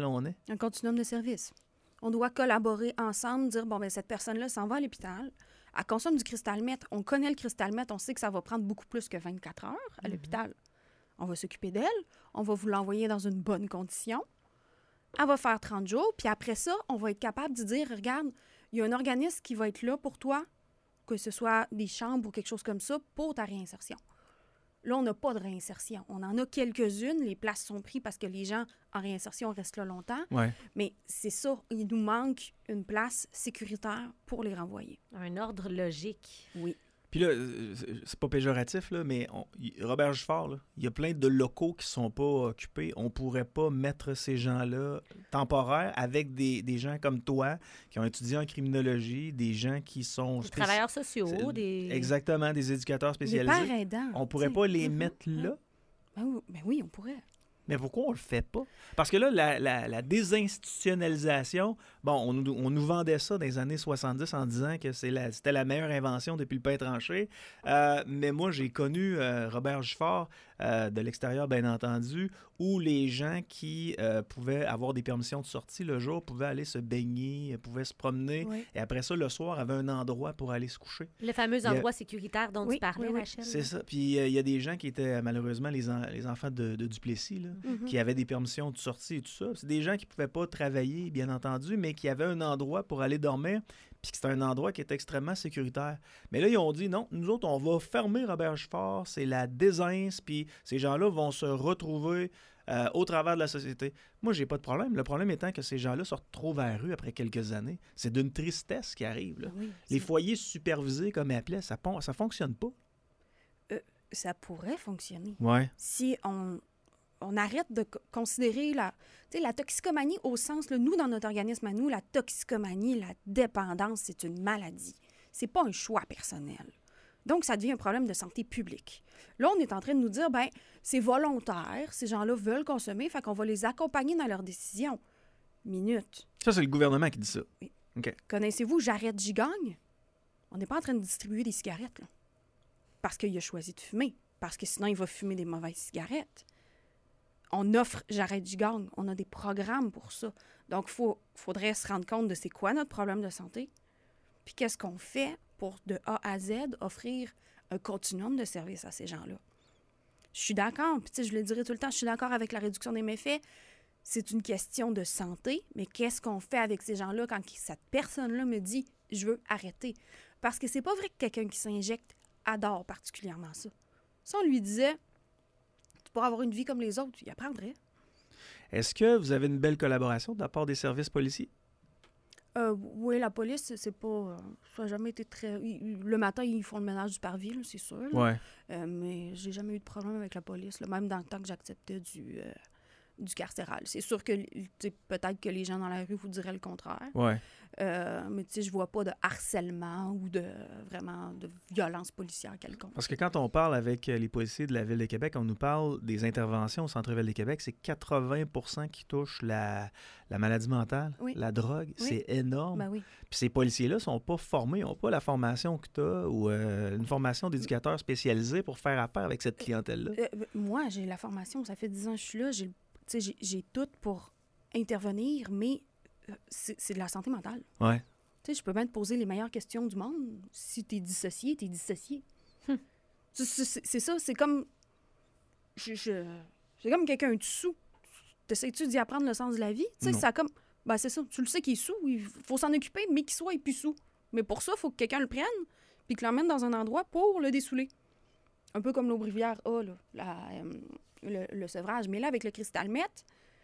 on est? Un continuum de service. On doit collaborer ensemble, dire, bon, ben cette personne-là s'en va à l'hôpital, elle consomme du cristalmètre. On connaît le cristalmètre, on sait que ça va prendre beaucoup plus que vingt-quatre heures à Mhm. l'hôpital. On va s'occuper d'elle, on va vous l'envoyer dans une bonne condition. Elle va faire trente jours, puis après ça, on va être capable de dire, regarde, il y a un organisme qui va être là pour toi, que ce soit des chambres ou quelque chose comme ça, pour ta réinsertion. Là, on n'a pas de réinsertion. On en a quelques-unes. Les places sont prises parce que les gens en réinsertion restent là longtemps. Ouais. Mais c'est ça, il nous manque une place sécuritaire pour les renvoyer. Un ordre logique. Oui. Puis là, euh, c'est pas péjoratif, là, mais on- y- Robert Giffard, là, il y a plein de locaux qui sont pas occupés. On pourrait pas mettre ces gens-là temporaires avec des, des gens comme toi qui ont étudié en criminologie, des gens qui sont... Des spéci- travailleurs sociaux, c'est- des... Exactement, des éducateurs Les spécialisés. pères aidants. On pourrait tu pas sais. les Mhm. mettre là. Ben oui, ben oui, on pourrait. Mais pourquoi on le fait pas? Parce que là, la, la- la désinstitutionnalisation, bon, on, nous- on nous vendait ça dans les années soixante-dix en disant que c'est la- c'était la meilleure invention depuis le pain tranché. Euh, mais moi, j'ai connu euh, Robert Giffard, euh, de l'extérieur, bien entendu, où les gens qui euh, pouvaient avoir des permissions de sortie le jour pouvaient aller se baigner, pouvaient se promener. Oui. Et après ça, le soir, avaient un endroit pour aller se coucher. Le fameux Il y a- endroit sécuritaire dont Oui, tu parlais, oui, oui. Rachel. C'est ça. Puis euh, il y a des gens qui étaient malheureusement les, en- les enfants de, de Duplessis, là, Mhm. qui avaient des permissions de sortie et tout ça. C'est des gens qui ne pouvaient pas travailler, bien entendu, mais qui avaient un endroit pour aller dormir, puis que c'était un endroit qui était extrêmement sécuritaire. Mais là, ils ont dit, non, nous autres, on va fermer Robert Giffard, c'est la désince, puis ces gens-là vont se retrouver euh, au travers de la société. Moi, j'ai pas de problème. Le problème étant que ces gens-là se retrouvent à la rue après quelques années. C'est d'une tristesse qui arrive, là. Oui, Les c'est- foyers supervisés, comme ils appelaient, ça ne ça fonctionne pas. ça pourrait fonctionner. Ouais. Si on, on arrête de co- considérer la, tu sais, la toxicomanie au sens, là, nous, dans notre organisme à nous, la toxicomanie, la dépendance, c'est une maladie. C'est pas un choix personnel. Donc, ça devient un problème de santé publique. Là, on est en train de nous dire, ben c'est volontaire, ces gens-là veulent consommer, fait qu'on va les accompagner dans leurs décisions. Minute. Ça, c'est le gouvernement qui dit ça. Oui. OK. Connaissez-vous J'arrête, j'y gagne? On n'est pas en train de distribuer des cigarettes, là. Parce qu'il a choisi de fumer. Parce que sinon, il va fumer des mauvaises cigarettes. On offre J'arrête, j'y gagne. On a des programmes pour ça. Donc, il faut, faudrait se rendre compte de c'est quoi notre problème de santé. Puis qu'est-ce qu'on fait pour, de A à Z, offrir un continuum de services à ces gens-là. Je suis d'accord. Puis, tu sais, je le dirai tout le temps, je suis d'accord avec la réduction des méfaits. C'est une question de santé, mais qu'est-ce qu'on fait avec ces gens-là quand qui- cette personne-là me dit « je veux arrêter ». Parce que c'est pas vrai que quelqu'un qui s'injecte adore particulièrement ça. Si on lui disait « tu pourras avoir une vie comme les autres », il apprendrait. Est-ce que vous avez une belle collaboration de la part des services policiers? Euh, oui, la police, c'est pas... euh, ça n'a jamais été très... ils- le matin, ils font le ménage du parvis, là, c'est sûr. là. Ouais. Euh, mais j'ai jamais eu de problème avec la police, là, même dans le temps que j'acceptais du, euh, du carcéral. C'est sûr que tu sais, peut-être que les gens dans la rue vous diraient le contraire. Ouais. Euh, mais tu sais, je vois pas de harcèlement ou de vraiment de violence policière quelconque. Parce que quand on parle avec euh, les policiers de la Ville de Québec, on nous parle des interventions au centre-ville de Québec, c'est quatre-vingts pour cent qui touchent la, la maladie mentale, Oui. la drogue. Oui. C'est énorme. Ben oui. Puis ces policiers-là ne sont pas formés, ils n'ont pas la formation que tu as ou euh, une formation d'éducateur spécialisé pour faire affaire avec cette clientèle-là. Euh, euh, moi, j'ai la formation, ça fait dix ans que je suis là, j'ai, tu sais, j'ai, j'ai tout pour intervenir, mais euh, c'est, c'est de la santé mentale. Ouais. Tu sais, je peux même te poser les meilleures questions du monde. Si t'es dissocié, t'es dissocié. Hmm. C'est, c'est- c'est ça, c'est comme... Je, je- c'est comme quelqu'un de sous. T'essayes-tu d'y apprendre le sens de la vie? Tu sais, Non. ça comme... Ben, c'est ça, tu le sais qu'il est sous, il faut s'en occuper, mais qu'il soit plus sous. Mais pour ça, il faut que quelqu'un le prenne, puis qu'il l'emmène dans un endroit pour le dessouler. Un peu comme l'Aubrivière A, là, la, euh, le, le sevrage. Mais là, avec le cristalmètre,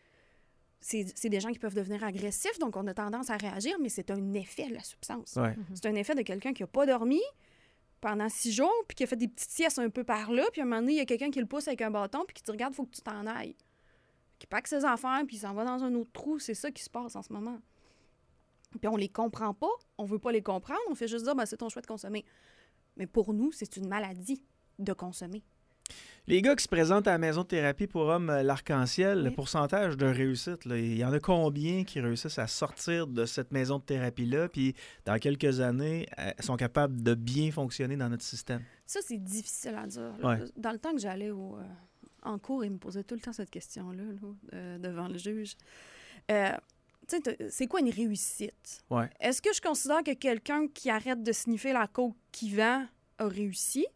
c'est, c'est des gens qui peuvent devenir agressifs, donc on a tendance à réagir, mais c'est un effet de la substance. Ouais. C'est un effet de quelqu'un qui n'a pas dormi pendant six jours, puis qui a fait des petites siestes un peu par là, puis à un moment donné, il y a quelqu'un qui le pousse avec un bâton, puis qui te regarde, il faut que tu t'en ailles. Qui pack ses affaires, puis il s'en va dans un autre trou. C'est ça qui se passe en ce moment. Puis on les comprend pas, on veut pas les comprendre, on fait juste dire, ben, c'est ton choix de consommer. Mais pour nous, c'est une maladie de consommer. Les gars qui se présentent à la maison de thérapie pour hommes euh, l'Arc-en-Ciel, le Oui. pourcentage de réussite, là, il y en a combien qui réussissent à sortir de cette maison de thérapie-là, puis dans quelques années, euh, sont capables de bien fonctionner dans notre système? Ça, c'est difficile à dire. là. Ouais. Dans le temps que j'allais au, euh, en cours, ils me posaient tout le temps cette question-là là, euh, devant le juge. Euh, tu sais, c'est quoi une réussite? Ouais. Est-ce que je considère que quelqu'un qui arrête de sniffer la coke qu'il vend a réussi?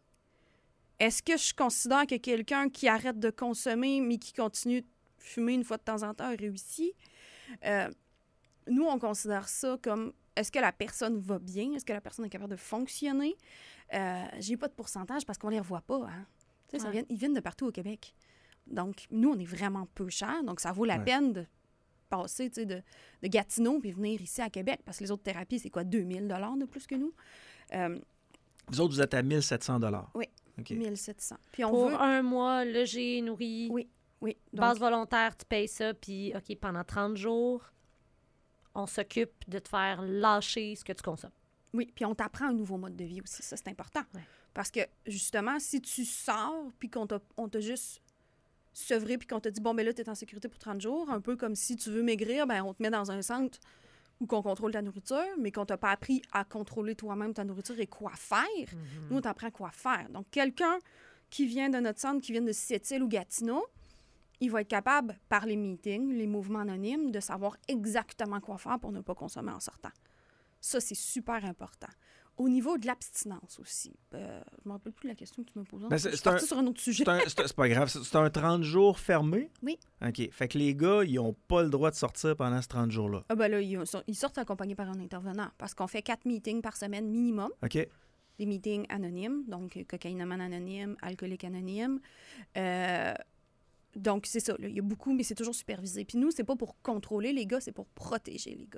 Est-ce que je considère que quelqu'un qui arrête de consommer mais qui continue de fumer une fois de temps en temps a réussi? Euh, nous, on considère ça comme est-ce que la personne va bien? Est-ce que la personne est capable de fonctionner? Euh, j'ai pas de pourcentage parce qu'on les revoit pas. Hein? Tu sais, ça Ouais. vient, ils viennent de partout au Québec. Donc, nous, on est vraiment peu cher. Donc, ça vaut la Ouais. peine de passer tu sais, de, de Gatineau puis venir ici à Québec parce que les autres thérapies, c'est quoi, deux mille dollars de plus que nous? Euh, Vous autres, vous êtes à mille sept cents dollars. Oui. OK. mille sept cents. Puis on Pour veut... un mois, logé, nourri, Oui. Oui. Donc, base volontaire, tu payes ça, puis OK, pendant trente jours, on s'occupe de te faire lâcher ce que tu consommes. oui, puis on t'apprend un nouveau mode de vie aussi. Ça, c'est important. Ouais. Parce que, justement, si tu sors puis qu'on t'a, on t'a juste sevré puis qu'on t'a dit, bon, ben là, t'es en sécurité pour trente jours, un peu comme si tu veux maigrir, ben on te met dans un centre où qu'on contrôle ta nourriture, mais qu'on t'a pas appris à contrôler toi-même ta nourriture et quoi faire. Nous, on t'apprend quoi faire. Donc, quelqu'un qui vient de notre centre, qui vient de Sept-Îles ou Gatineau, il va être capable, par les meetings, les mouvements anonymes, de savoir exactement quoi faire pour ne pas consommer en sortant. Ça, c'est super important. Au niveau de l'abstinence aussi, euh, je ne me rappelle plus la question que tu me posais. Ben, je c'est- suis c'est un- partie sur un autre sujet. C'est un- c'est un- c'est pas grave. C'est c'est un trente jours fermé? Oui. OK. Fait que les gars, ils n'ont pas le droit de sortir pendant ce trente jours-là. Ah ben là, ils, sont- ils sortent accompagnés par un intervenant parce qu'on fait quatre meetings par semaine minimum. OK? Des meetings anonymes, donc euh, cocaïnomane anonyme, alcoolique anonyme. Euh, donc, c'est ça. Là, il y a beaucoup, mais c'est toujours supervisé. Puis nous, c'est pas pour contrôler les gars, c'est pour protéger les gars.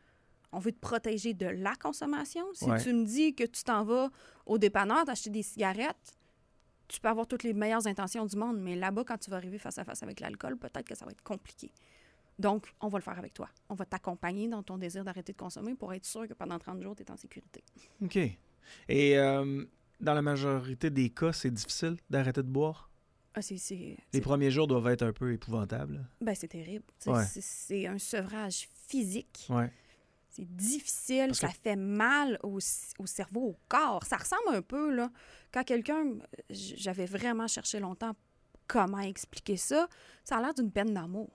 On veut te protéger de la consommation. Si Ouais. tu me dis que tu t'en vas au dépanneur t'acheter des cigarettes, tu peux avoir toutes les meilleures intentions du monde, mais là-bas, quand tu vas arriver face à face avec l'alcool, peut-être que ça va être compliqué. Donc, on va le faire avec toi. On va t'accompagner dans ton désir d'arrêter de consommer pour être sûr que pendant trente jours, tu es en sécurité. OK. Et euh, dans la majorité des cas, c'est difficile d'arrêter de boire? Ah, c'est, c'est, Les c'est- premiers jours doivent être un peu épouvantables. ben, c'est terrible. Tu sais, Ouais. C'est, c'est un sevrage physique. Ouais. C'est difficile, Parce ça que- fait mal au, au cerveau, au corps. Ça ressemble un peu, là, quand quelqu'un... j- J'avais vraiment cherché longtemps comment expliquer ça. Ça a l'air d'une peine d'amour.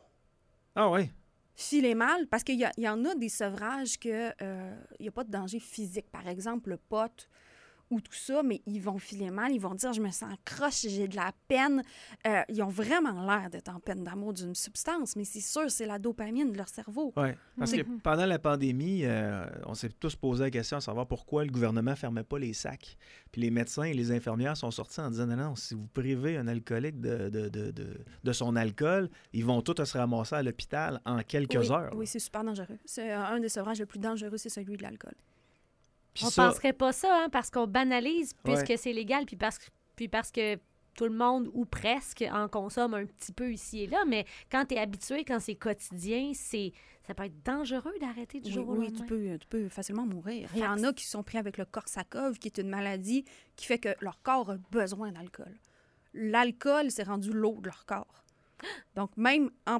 Ah ouais. Filer mal, parce qu'il y, a- il y en a des sevrages que euh, il n'y a pas de danger physique. Par exemple, le pote ou tout ça, mais ils vont filer mal, ils vont dire « je me sens croche, j'ai de la peine Euh, ils ont vraiment l'air d'être en peine d'amour d'une substance, mais c'est sûr, c'est la dopamine de leur cerveau. Ouais. Parce que Mhm. pendant la pandémie, euh, on s'est tous posé la question de savoir pourquoi le gouvernement ne fermait pas les sacs. Puis les médecins et les infirmières sont sortis en disant non, non, si vous privez un alcoolique de, de, de, de, de son alcool, ils vont tous se ramasser à l'hôpital en quelques oui, heures. Oui, c'est super dangereux. C'est euh, un des sevrages les plus dangereux, c'est celui de l'alcool. Puis On ça, penserait pas ça, hein, parce qu'on banalise puisque Ouais. c'est légal, puis parce, puis parce que tout le monde, ou presque, en consomme un petit peu ici et là. Mais quand tu es habitué, quand c'est quotidien, c'est ça peut être dangereux d'arrêter du Oui, jour au oui, lendemain. tu peux, tu peux facilement mourir. Il y Fait en que a qui sont pris avec le Korsakoff, qui est une maladie qui fait que leur corps a besoin d'alcool. L'alcool, c'est rendu l'eau de leur corps. Donc, même en,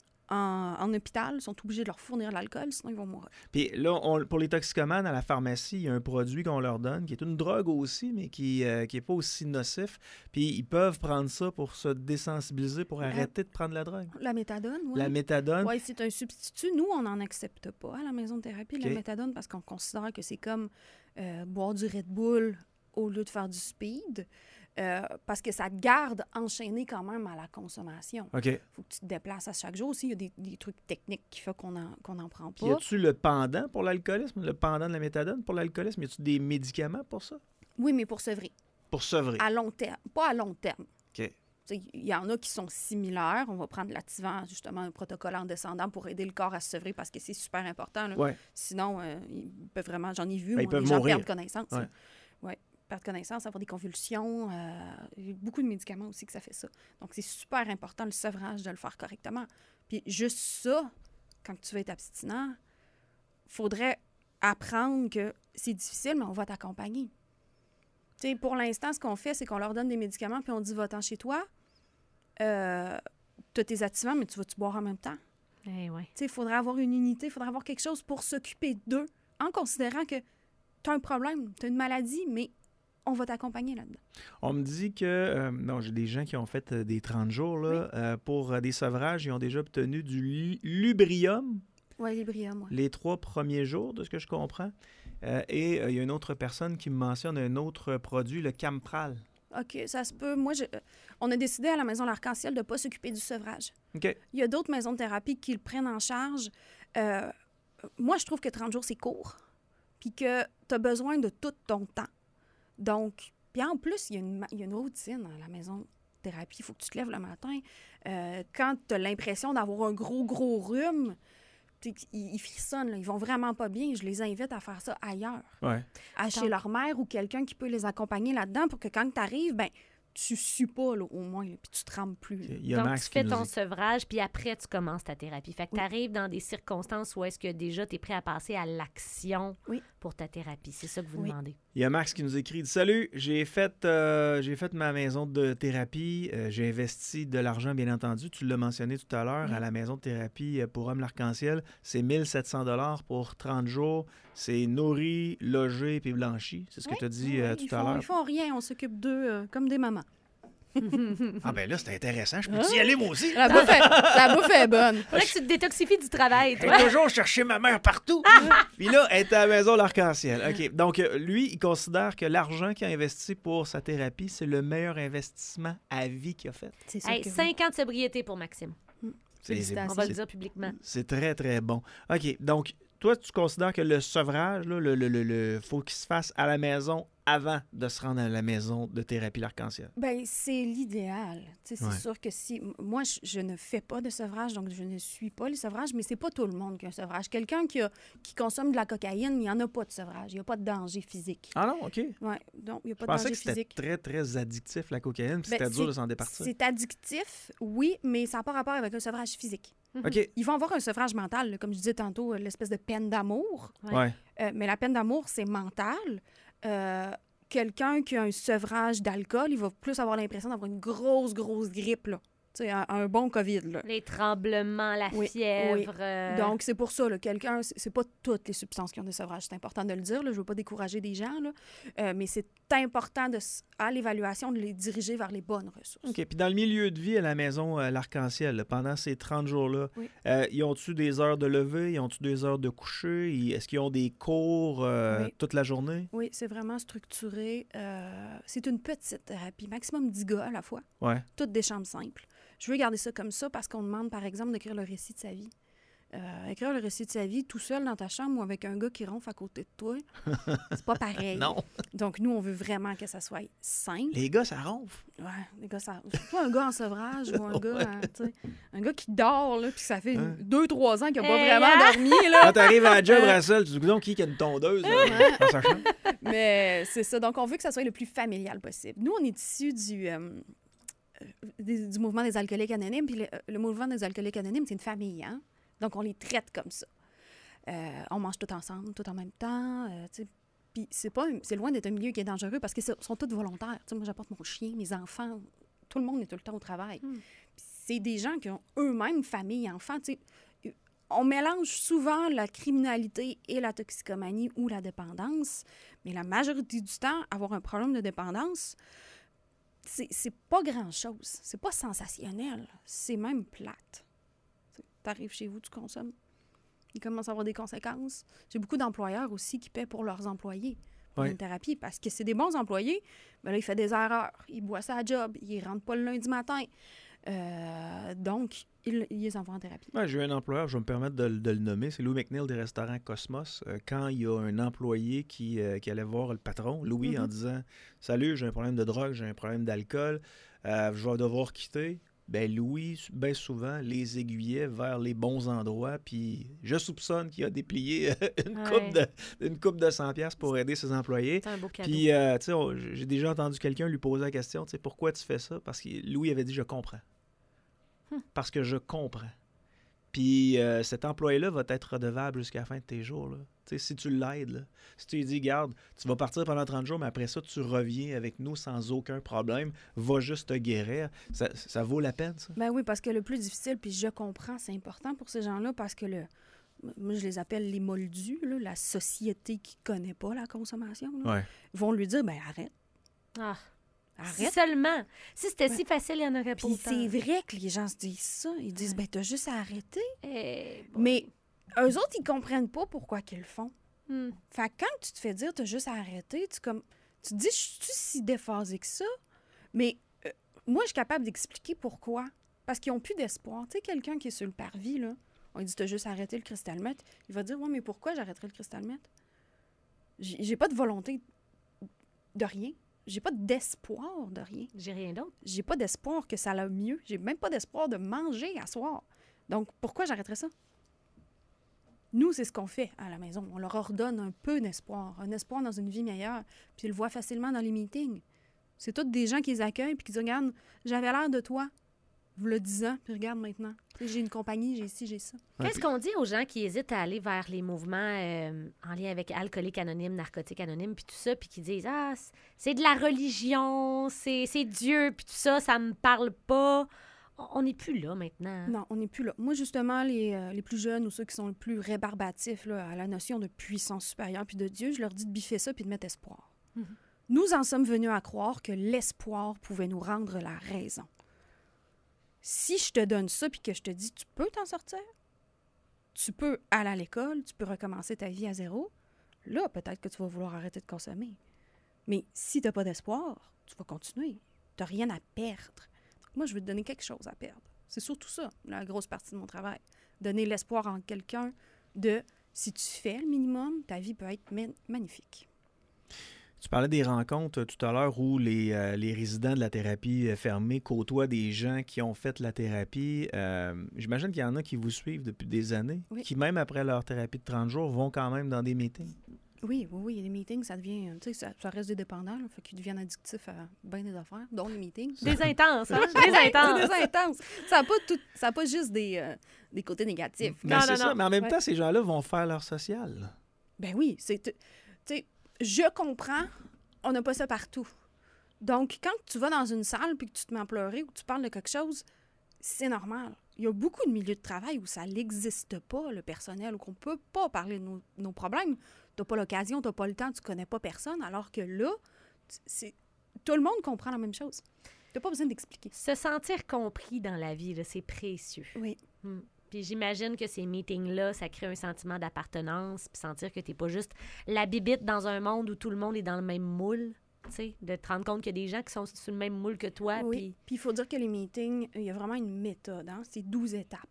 en, en hôpital, ils sont obligés de leur fournir l'alcool, sinon ils vont mourir. Puis là, on- pour les toxicomanes, à la pharmacie, il y a un produit qu'on leur donne, qui est une drogue aussi, mais qui n'est qui est pas aussi nocif. Puis ils peuvent prendre ça pour se désensibiliser, pour arrêter de prendre la drogue. La méthadone, oui. La méthadone. Oui, c'est un substitut. Nous, on n'en accepte pas à la maison de thérapie, OK. la méthadone, parce qu'on considère que c'est comme euh, boire du Red Bull au lieu de faire du speed, euh, parce que ça te garde enchaîné quand même à la consommation. OK. Il faut que tu te déplaces à chaque jour aussi. Il y a des, des trucs techniques qui font qu'on n'en qu'on en prend Puis pas. y a-tu le pendant pour l'alcoolisme, le pendant de la méthadone pour l'alcoolisme? Y a-tu des médicaments pour ça? Oui, mais pour sevrer. Pour sevrer. À long terme. Pas à long terme. OK. Il y en a qui sont similaires. On va prendre l'activant, justement, un protocole en descendant pour aider le corps à se sevrer parce que c'est super important. Là. Ouais. Sinon, euh, ils peuvent vraiment, j'en ai vu, Ben, ils moi, peuvent des gens mourir. perdre connaissance. Ouais. Oui, perdre connaissance, avoir des convulsions. euh, il y a beaucoup de médicaments aussi que ça fait ça. Donc, c'est super important, le sevrage, de le faire correctement. Puis juste ça, quand tu veux être abstinent, faudrait apprendre que c'est difficile, mais on va t'accompagner. Tu sais, pour l'instant, ce qu'on fait, c'est qu'on leur donne des médicaments, puis on dit, va-t'en chez toi. Euh, tu as tes activants, mais tu vas-tu boire en même temps? Eh ouais. Tu sais, il faudrait avoir une unité, il faudrait avoir quelque chose pour s'occuper d'eux, en considérant que tu as un problème, tu as une maladie, mais on va t'accompagner là-dedans. On me dit que, euh, non, j'ai des gens qui ont fait euh, des trente jours, là, Oui. euh, pour euh, des sevrages, ils ont déjà obtenu du lu- lubrium Oui, Librium, oui. les trois premiers jours, de ce que je comprends. Euh, et euh, il y a une autre personne qui me mentionne un autre produit, le Campral. OK, ça se peut. Moi, je- euh, on a décidé à la Maison L'Arc-en-Ciel de ne pas s'occuper du sevrage. OK. Il y a d'autres maisons de thérapie qui le prennent en charge. Euh, moi, je trouve que trente jours, c'est court. Puis que tu as besoin de tout ton temps. Donc, puis en plus, il y a une, ma- il y a une routine à la maison de thérapie. Il faut que tu te lèves le matin. Euh, quand tu as l'impression d'avoir un gros, gros rhume, t'sais, ils, ils frissonnent, là. Ils vont vraiment pas bien. Je les invite à faire ça ailleurs. Ouais. À chez Donc- leur mère ou quelqu'un qui peut les accompagner là-dedans pour que quand tu arrives, ben tu sues pas, là, au moins, là, puis tu trembles plus. là. Il y a Donc, Max tu qui fais nous ton dit- sevrage, puis après, tu commences ta thérapie. Fait que Oui. tu arrives dans des circonstances où est-ce que déjà tu es prêt à passer à l'action Oui. pour ta thérapie. C'est ça que vous Oui. demandez. Il y a Max qui nous écrit il dit, Salut, j'ai fait, euh, j'ai fait ma maison de thérapie. Euh, j'ai investi de l'argent, bien entendu. Tu l'as mentionné tout à l'heure, Oui. à la maison de thérapie euh, pour Homme l'Arc-en-Ciel. C'est mille sept cents dollars pour trente jours. C'est nourri, logé puis blanchi. C'est ce que Oui, tu as dit oui, euh, ils tout à font- l'heure. Ils font rien, on s'occupe d'eux euh, comme des mamans. Ah ben là, c'est intéressant. Je peux Hein? y aller moi aussi. La bouffe est, la bouffe est bonne. Faudrait que tu te détoxifies du travail, J'ai toi. toujours cherché ma mère partout. Puis là, elle est à la maison l'Arc-en-Ciel. OK. Donc, euh, lui, il considère que l'argent qu'il a investi pour sa thérapie, c'est le meilleur investissement à vie qu'il a fait. C'est sûr Hey, que oui. cinq ans de sobriété pour Maxime. C'est- Félicitations. On va le c'est- dire publiquement. C'est très, très bon. OK. Donc, toi, tu considères que le sevrage, là, le, le, le, le- faut qu'il se fasse à la maison avant de se rendre à la maison de thérapie l'Arc-en-Ciel. Ben, c'est l'idéal. Tu sais, C'est Ouais. sûr que si... m- Moi, je, je ne fais pas de sevrage, donc je ne suis pas les sevrages, mais c'est pas tout le monde qui a un sevrage. Quelqu'un qui, a- qui consomme de la cocaïne, il n'y en a pas de sevrage. Il n'y a pas de danger physique. Ah non, OK. Ouais, donc il n'y a pas Je de pensais danger que c'était physique. très, très addictif, la cocaïne, puis Ben, c'était dur de c'est- s'en départir. C'est addictif, oui, mais ça n'a pas rapport avec un sevrage physique. OK. Ils vont avoir un sevrage mental, là, comme je disais tantôt, euh, l'espèce de peine d'amour. Ouais. Ouais. Euh, mais la peine d'amour, c'est mental. Euh, Quelqu'un qui a un sevrage d'alcool, il va plus avoir l'impression d'avoir une grosse, grosse grippe, là. Tu sais, un, un bon COVID, là. Les tremblements, la Oui, fièvre. euh, Donc, c'est pour ça, là, quelqu'un, c'est c'est pas toutes les substances qui ont des sevrages, c'est important de le dire, là, je veux pas décourager des gens, là, Euh, mais c'est important, de, s- à l'évaluation, de les diriger vers les bonnes ressources. OK. Puis dans le milieu de vie à la maison euh, l'Arc-en-Ciel, là, pendant ces trente jours-là, Oui. euh, ils ont-tu des heures de lever? Ils ont-tu des heures de coucher? Ils- Est-ce qu'ils ont des cours euh, Oui. toute la journée? Oui, c'est vraiment structuré. Euh, c'est une petite thérapie, maximum dix gars à la fois, Ouais. toutes des chambres simples. Je veux garder ça comme ça parce qu'on demande, par exemple, d'écrire le récit de sa vie. Euh, écrire le récit de sa vie tout seul dans ta chambre ou avec un gars qui ronfle à côté de toi, c'est pas pareil. Non. Donc, nous, on veut vraiment que ça soit simple. Les gars, ça ronfle. Ouais, les gars, ça... Surtout un gars en sevrage ou un gars, hein, tu sais, un gars qui dort, là, puis ça fait Hein? deux, trois ans qu'il n'a pas Hey, vraiment hein? dormi, là. Quand t'arrives à la job, Russell, tu te dis donc qui qui a une tondeuse là, dans sa chambre? Mais c'est ça. Donc, on veut que ça soit le plus familial possible. Nous, on est issus du, euh, euh, des- du mouvement des alcooliques anonymes. Puis le, le mouvement des alcooliques anonymes, c'est une famille, hein? Donc, on les traite comme ça. Euh, on mange tout ensemble, tout en même temps. euh, tu sais. Puis c'est pas, un- c'est loin d'être un milieu qui est dangereux parce qu'ils sont tous volontaires. Tu sais, moi, j'apporte mon chien, mes enfants. Tout le monde est tout le temps au travail. Mm. Puis c'est des gens qui ont eux-mêmes famille, enfants. Tu sais. On mélange souvent la criminalité et la toxicomanie ou la dépendance, mais la majorité du temps, avoir un problème de dépendance, c'est c'est pas grand-chose. C'est pas sensationnel. C'est même plate. Tu arrives chez vous, tu consommes. Il commence à avoir des conséquences. J'ai beaucoup d'employeurs aussi qui paient pour leurs employés pour Ouais. une thérapie parce que c'est des bons employés. Mais là, il fait des erreurs. Il boit sa job. Il rentre pas le lundi matin. Euh, donc, il, il les envoie en thérapie. Ouais, j'ai eu un employeur, je vais me permettre de, le- de le nommer, c'est Louis McNeil des restaurants Cosmos. Euh, quand il y a un employé qui, euh, qui allait voir le patron, Louis, en Mhm. disant « Salut, j'ai un problème de drogue, j'ai un problème d'alcool, euh, je vais devoir quitter », ben Louis, bien souvent, les aiguillait vers les bons endroits, puis je soupçonne qu'il a déplié une, Ouais. coupe de, une coupe de cent piastres pour aider ses employés. C'est un beau cadeau. Puis, euh, tu sais, on- j'ai déjà entendu quelqu'un lui poser la question, tu sais, pourquoi tu fais ça? Parce que Louis avait dit, je comprends. Hmm. Parce que je comprends. Puis, euh, cet employé-là va être redevable jusqu'à la fin de tes jours, là. Tu sais, si tu l'aides, là. Si tu lui dis, garde, tu vas partir pendant trente jours, mais après ça, tu reviens avec nous sans aucun problème, va juste te guérir. Ça, ça vaut la peine, ça? Ben oui, parce que le plus difficile, puis je comprends, c'est important pour ces gens-là parce que le, moi, je les appelle les moldus, là, la société qui connaît pas la consommation, là, Ouais. vont lui dire, ben arrête, Ah. Arrête. Si seulement. Si c'était Ouais. si facile, il n'y en aurait pas Puis autant. c'est vrai que les gens se disent ça. Ils disent, Ouais. ben t'as juste à arrêter. Eh, bon. Mais eux autres, ils comprennent pas pourquoi qu'ils le font. Hmm. Fait que quand tu te fais dire, t'as juste à arrêter, tu, comme, tu te dis, je suis si déphasée que ça? Mais euh, moi, je suis capable d'expliquer pourquoi. Parce qu'ils n'ont plus d'espoir. Tu sais, quelqu'un qui est sur le parvis, là, on lui dit, t'as juste à arrêter le cristal meth. Il va dire, ouais, mais pourquoi j'arrêterai le cristal meth? J'ai j'ai pas de volonté de rien. J'ai pas d'espoir de rien. J'ai rien d'autre. J'ai pas d'espoir que ça aille mieux. J'ai même pas d'espoir de manger à soir. Donc, pourquoi j'arrêterais ça? Nous, c'est ce qu'on fait à la maison. On leur ordonne un peu d'espoir, un espoir dans une vie meilleure. Puis ils le voient facilement dans les meetings. C'est tous des gens qui les accueillent puis qui disent, regarde, j'avais l'air de toi, vous le disant, puis regarde maintenant. Tu sais, j'ai une compagnie, j'ai ci, j'ai ça. Ouais, Qu'est-ce qu'on dit aux gens qui hésitent à aller vers les mouvements euh, en lien avec alcooliques anonymes, narcotiques anonymes, puis tout ça, puis qui disent « Ah, c- c'est de la religion, c'est c'est Dieu, puis tout ça, ça me parle pas. » On n'est plus là maintenant. Non, on n'est plus là. Moi, justement, les, euh, les plus jeunes ou ceux qui sont le plus rébarbatifs là, à la notion de puissance supérieure puis de Dieu, je leur dis de biffer ça puis de mettre espoir. Mhm. Nous en sommes venus à croire que l'espoir pouvait nous rendre la raison. Si je te donne ça puis que je te dis, tu peux t'en sortir, tu peux aller à l'école, tu peux recommencer ta vie à zéro, là, peut-être que tu vas vouloir arrêter de consommer. Mais si tu n'as pas d'espoir, tu vas continuer. Tu n'as rien à perdre. Moi, je veux te donner quelque chose à perdre. C'est surtout ça, la grosse partie de mon travail. Donner l'espoir en quelqu'un de, si tu fais le minimum, ta vie peut être ma- magnifique. Tu parlais des rencontres euh, tout à l'heure où les, euh, les résidents de la thérapie euh, fermée côtoient des gens qui ont fait la thérapie. Euh, j'imagine qu'il y en a qui vous suivent depuis des années, Oui. qui même après leur thérapie de trente jours vont quand même dans des meetings. Oui, oui, oui, les meetings, ça devient, tu sais, ça, ça reste des dépendants, là, fait qu'ils deviennent addictifs à bien des affaires, dont les meetings. Des intenses, hein? Des Ouais, intenses. c'est des intenses. Ça n'a pas, tout- ça a pas juste des, euh, des côtés négatifs. Ben, Non, c'est non, ça, non. mais en même Ouais. temps, ces gens-là vont faire leur social. Ben oui, c'est... Tu sais, je comprends, on n'a pas ça partout. Donc, quand tu vas dans une salle puis que tu te mets à pleurer ou que tu parles de quelque chose, c'est normal. Il y a beaucoup de milieux de travail où ça n'existe pas, le personnel, où on ne peut pas parler de nos, nos problèmes. Tu n'as pas l'occasion, tu n'as pas le temps, tu ne connais pas personne, alors que là, c'est, tout le monde comprend la même chose. Tu n'as pas besoin d'expliquer. Se sentir compris dans la vie, là, c'est précieux. Oui. Hmm. Puis j'imagine que ces meetings-là, ça crée un sentiment d'appartenance, puis sentir que t'es pas juste la bibite dans un monde où tout le monde est dans le même moule, tu sais, de te rendre compte qu'il y a des gens qui sont sur le même moule que toi, Oui. puis... Puis il faut dire que les meetings, il y a vraiment une méthode. Hein? C'est douze étapes.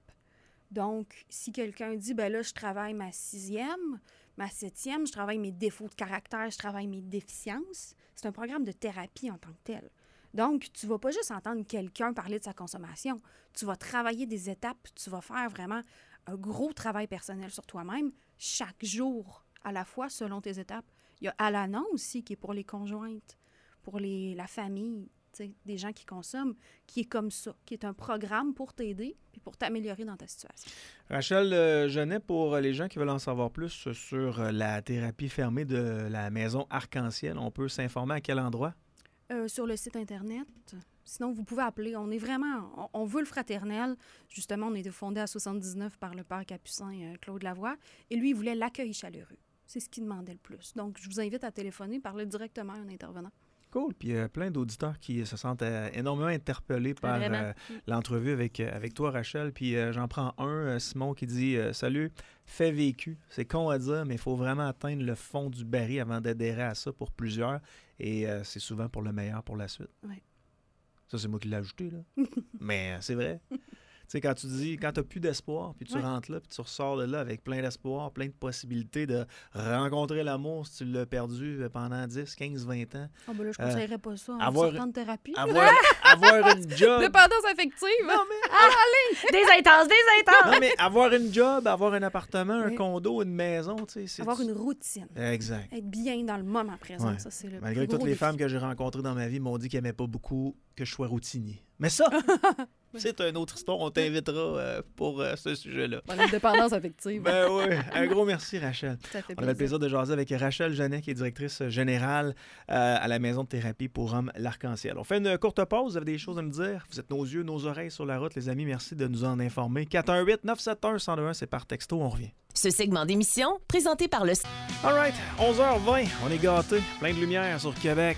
Donc, si quelqu'un dit, ben là, je travaille ma sixième, ma septième, je travaille mes défauts de caractère, je travaille mes déficiences, c'est un programme de thérapie en tant que tel. Donc, tu vas pas juste entendre quelqu'un parler de sa consommation. Tu vas travailler des étapes, tu vas faire vraiment un gros travail personnel sur toi-même chaque jour, à la fois selon tes étapes. Il y a Al-Anon aussi, qui est pour les conjointes, pour les, la famille, tu sais, des gens qui consomment, qui est comme ça, qui est un programme pour t'aider puis pour t'améliorer dans ta situation. Rachel euh, Genet, pour les gens qui veulent en savoir plus sur euh, la thérapie fermée de la maison Arc-en-Ciel, on peut s'informer à quel endroit? Euh, sur le site Internet. Sinon, vous pouvez appeler. On est vraiment... On, on veut le fraternel. Justement, on a été fondé à soixante-dix-neuf par le père Capucin, euh, Claude Lavoie. Et lui, il voulait l'accueil chaleureux. C'est ce qu'il demandait le plus. Donc, je vous invite à téléphoner, parler directement à un intervenant. Cool. Puis il y a plein d'auditeurs qui se sentent euh, énormément interpellés par Vraiment. euh, l'entrevue avec, euh, avec toi, Rachel. Puis euh, j'en prends un, euh, Simon, qui dit euh, « Salut, fait vécu. C'est con à dire, mais il faut vraiment atteindre le fond du baril avant d'adhérer à ça pour plusieurs. Et euh, c'est souvent pour le meilleur pour la suite. Ouais. » Ça, c'est moi qui l'ai ajouté, là. Mais euh, c'est vrai. Tu sais, quand tu dis, quand tu n'as plus d'espoir, puis tu Ouais. rentres là, puis tu ressors de là avec plein d'espoir, plein de possibilités de rencontrer l'amour si tu l'as perdu pendant dix, quinze, vingt ans. Oh, ben là, je Euh, conseillerais pas ça en avoir- sortant de thérapie. Avoir, avoir une job. Dépendance affective. Non, mais, Des intenses, des intenses! non, mais avoir une job, avoir un appartement, un Oui. condo, une maison, tu sais. c'est- Avoir une routine. Exact. Être bien dans le moment présent, Ouais. ça, c'est le Malgré plus que toutes gros les défi. femmes que j'ai rencontrées dans ma vie m'ont dit qu'elles n'aimaient pas beaucoup que je sois routinier. Mais ça, c'est une autre histoire. On t'invitera euh, pour euh, ce sujet-là. Voilà, une dépendance affective. Ben oui. Un gros merci, Rachel. ça fait On avait le plaisir. plaisir de jaser avec Rachel Genet, qui est directrice générale euh, à la maison de thérapie pour hommes L'Arc-en-Ciel. On fait une courte pause. Vous avez des choses à nous dire? Vous êtes nos yeux, nos oreilles sur la route, les amis. Merci de nous en informer. quatre un huit, neuf sept un, un zéro deux un, c'est par texto. On revient. Ce segment d'émission, présenté par le... All right, onze heures vingt. On est gâtés. Plein de lumière sur Québec.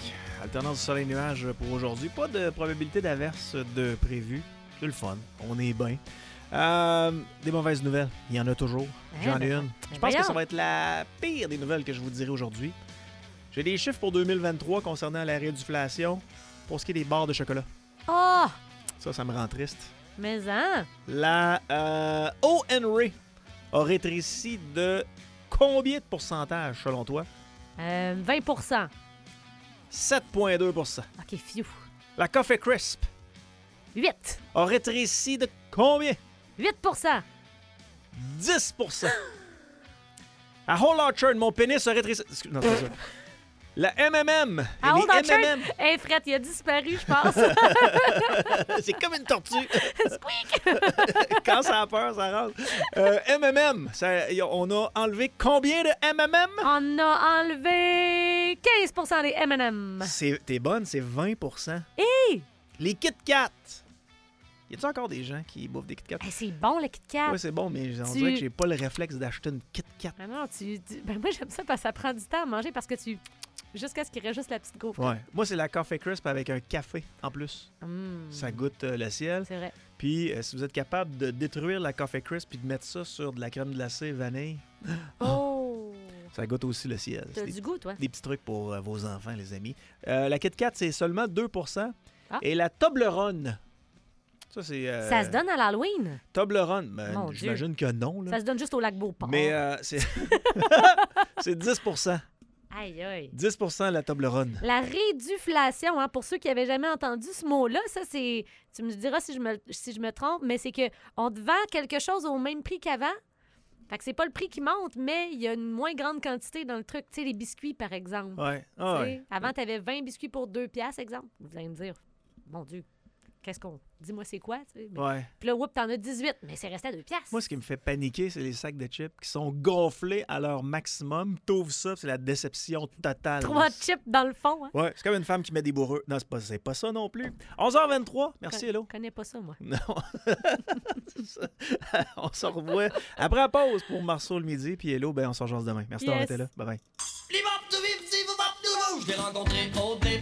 alternance du soleil et nuages pour aujourd'hui. Pas de probabilité d'averse de prévu. C'est le fun. On est bien. Euh, des mauvaises nouvelles. Il y en a toujours. J'en ai une. Je pense que ça va être la pire des nouvelles que je vous dirai aujourd'hui. J'ai des chiffres pour deux mille vingt-trois concernant la réinflation pour ce qui est des barres de chocolat. Oh! Ça, ça me rend triste. Mais hein? La euh, O N R A a rétréci de combien de pourcentage, selon toi? Euh, vingt pour cent. sept virgule deux pour cent. OK, fiou. La Coffee Crisp huit. a rétréci de combien? huit pour cent. dix pour cent. À Whole Orchard, mon pénis a rétréci... Non, c'est ça. La M M M. À Old Orchard, M M M. hey, Fred, il a disparu, je pense. C'est comme une tortue. Squeak! Quand ça a peur, ça rentre. Euh, M M M, ça, on a enlevé combien de M M M? On a enlevé quinze pour cent des M and M. C'est, t'es bonne, c'est vingt pour cent. Hey! Les Kit Kat. Y a-t-il encore des gens qui bouffent des Kit Kat? Hey, c'est bon, le Kit Kat. Oui, c'est bon, mais on Tu- dirait que j'ai pas le réflexe d'acheter une Kit Kat. Ah non, tu, tu- Ben moi, j'aime ça parce que ça prend du temps à manger parce que tu... Jusqu'à ce qu'il reste juste la petite gaufre. Ouais. Moi, c'est la Coffee Crisp avec un café en plus. Mmh. Ça goûte euh, le ciel. C'est vrai. Puis, euh, si vous êtes capable de détruire la Coffee Crisp puis de mettre ça sur de la crème glacée vanille, Oh! ça goûte aussi le ciel. T'as C'est des, du goût, toi? des petits trucs pour euh, vos enfants, les amis. Euh, la Kit Kat, c'est seulement deux pour cent. Ah. Et la Toblerone, ça, c'est... euh, Ça se donne à l'Halloween? Toblerone, ben, Mon Dieu. j'imagine que non. Là. Ça se donne juste au lac Beauport. Mais euh, c'est... c'est dix pour cent. Aïe, aïe. dix pour cent la Toblerone. La réduflation, hein, pour ceux qui n'avaient jamais entendu ce mot-là, ça, c'est... Tu me diras si je me, si je me trompe, mais c'est que on te vend quelque chose au même prix qu'avant. Fait que c'est pas le prix qui monte, mais il y a une moins grande quantité dans le truc. Tu sais, les biscuits, par exemple. Ouais. Tu Ah, sais, ouais. Avant, tu avais vingt biscuits pour deux piastres, exemple. Vous allez me dire, mon Dieu, qu'est-ce qu'on... Dis-moi c'est quoi, tu sais. Mais- Ouais. Puis là, whoop, t'en as dix-huit, mais c'est resté à deux piastres. Moi, ce qui me fait paniquer, c'est les sacs de chips qui sont gonflés à leur maximum. T'ouvres ça, c'est la déception totale. Trois chips dans le fond, hein. Ouais, c'est comme une femme qui met des bourreux. Non, c'est pas, c'est pas ça non plus. onze heures vingt-trois. Merci, Hello. Je connais pas ça, moi. Non. C'est ça. On se revoit après la pause pour Marceau le midi. Puis Hello, ben, on se rejoint demain. Merci d'avoir Yes. été là. Bye bye. Les bop de vivre, si vous bop de vous, je l'ai rencontré au départ.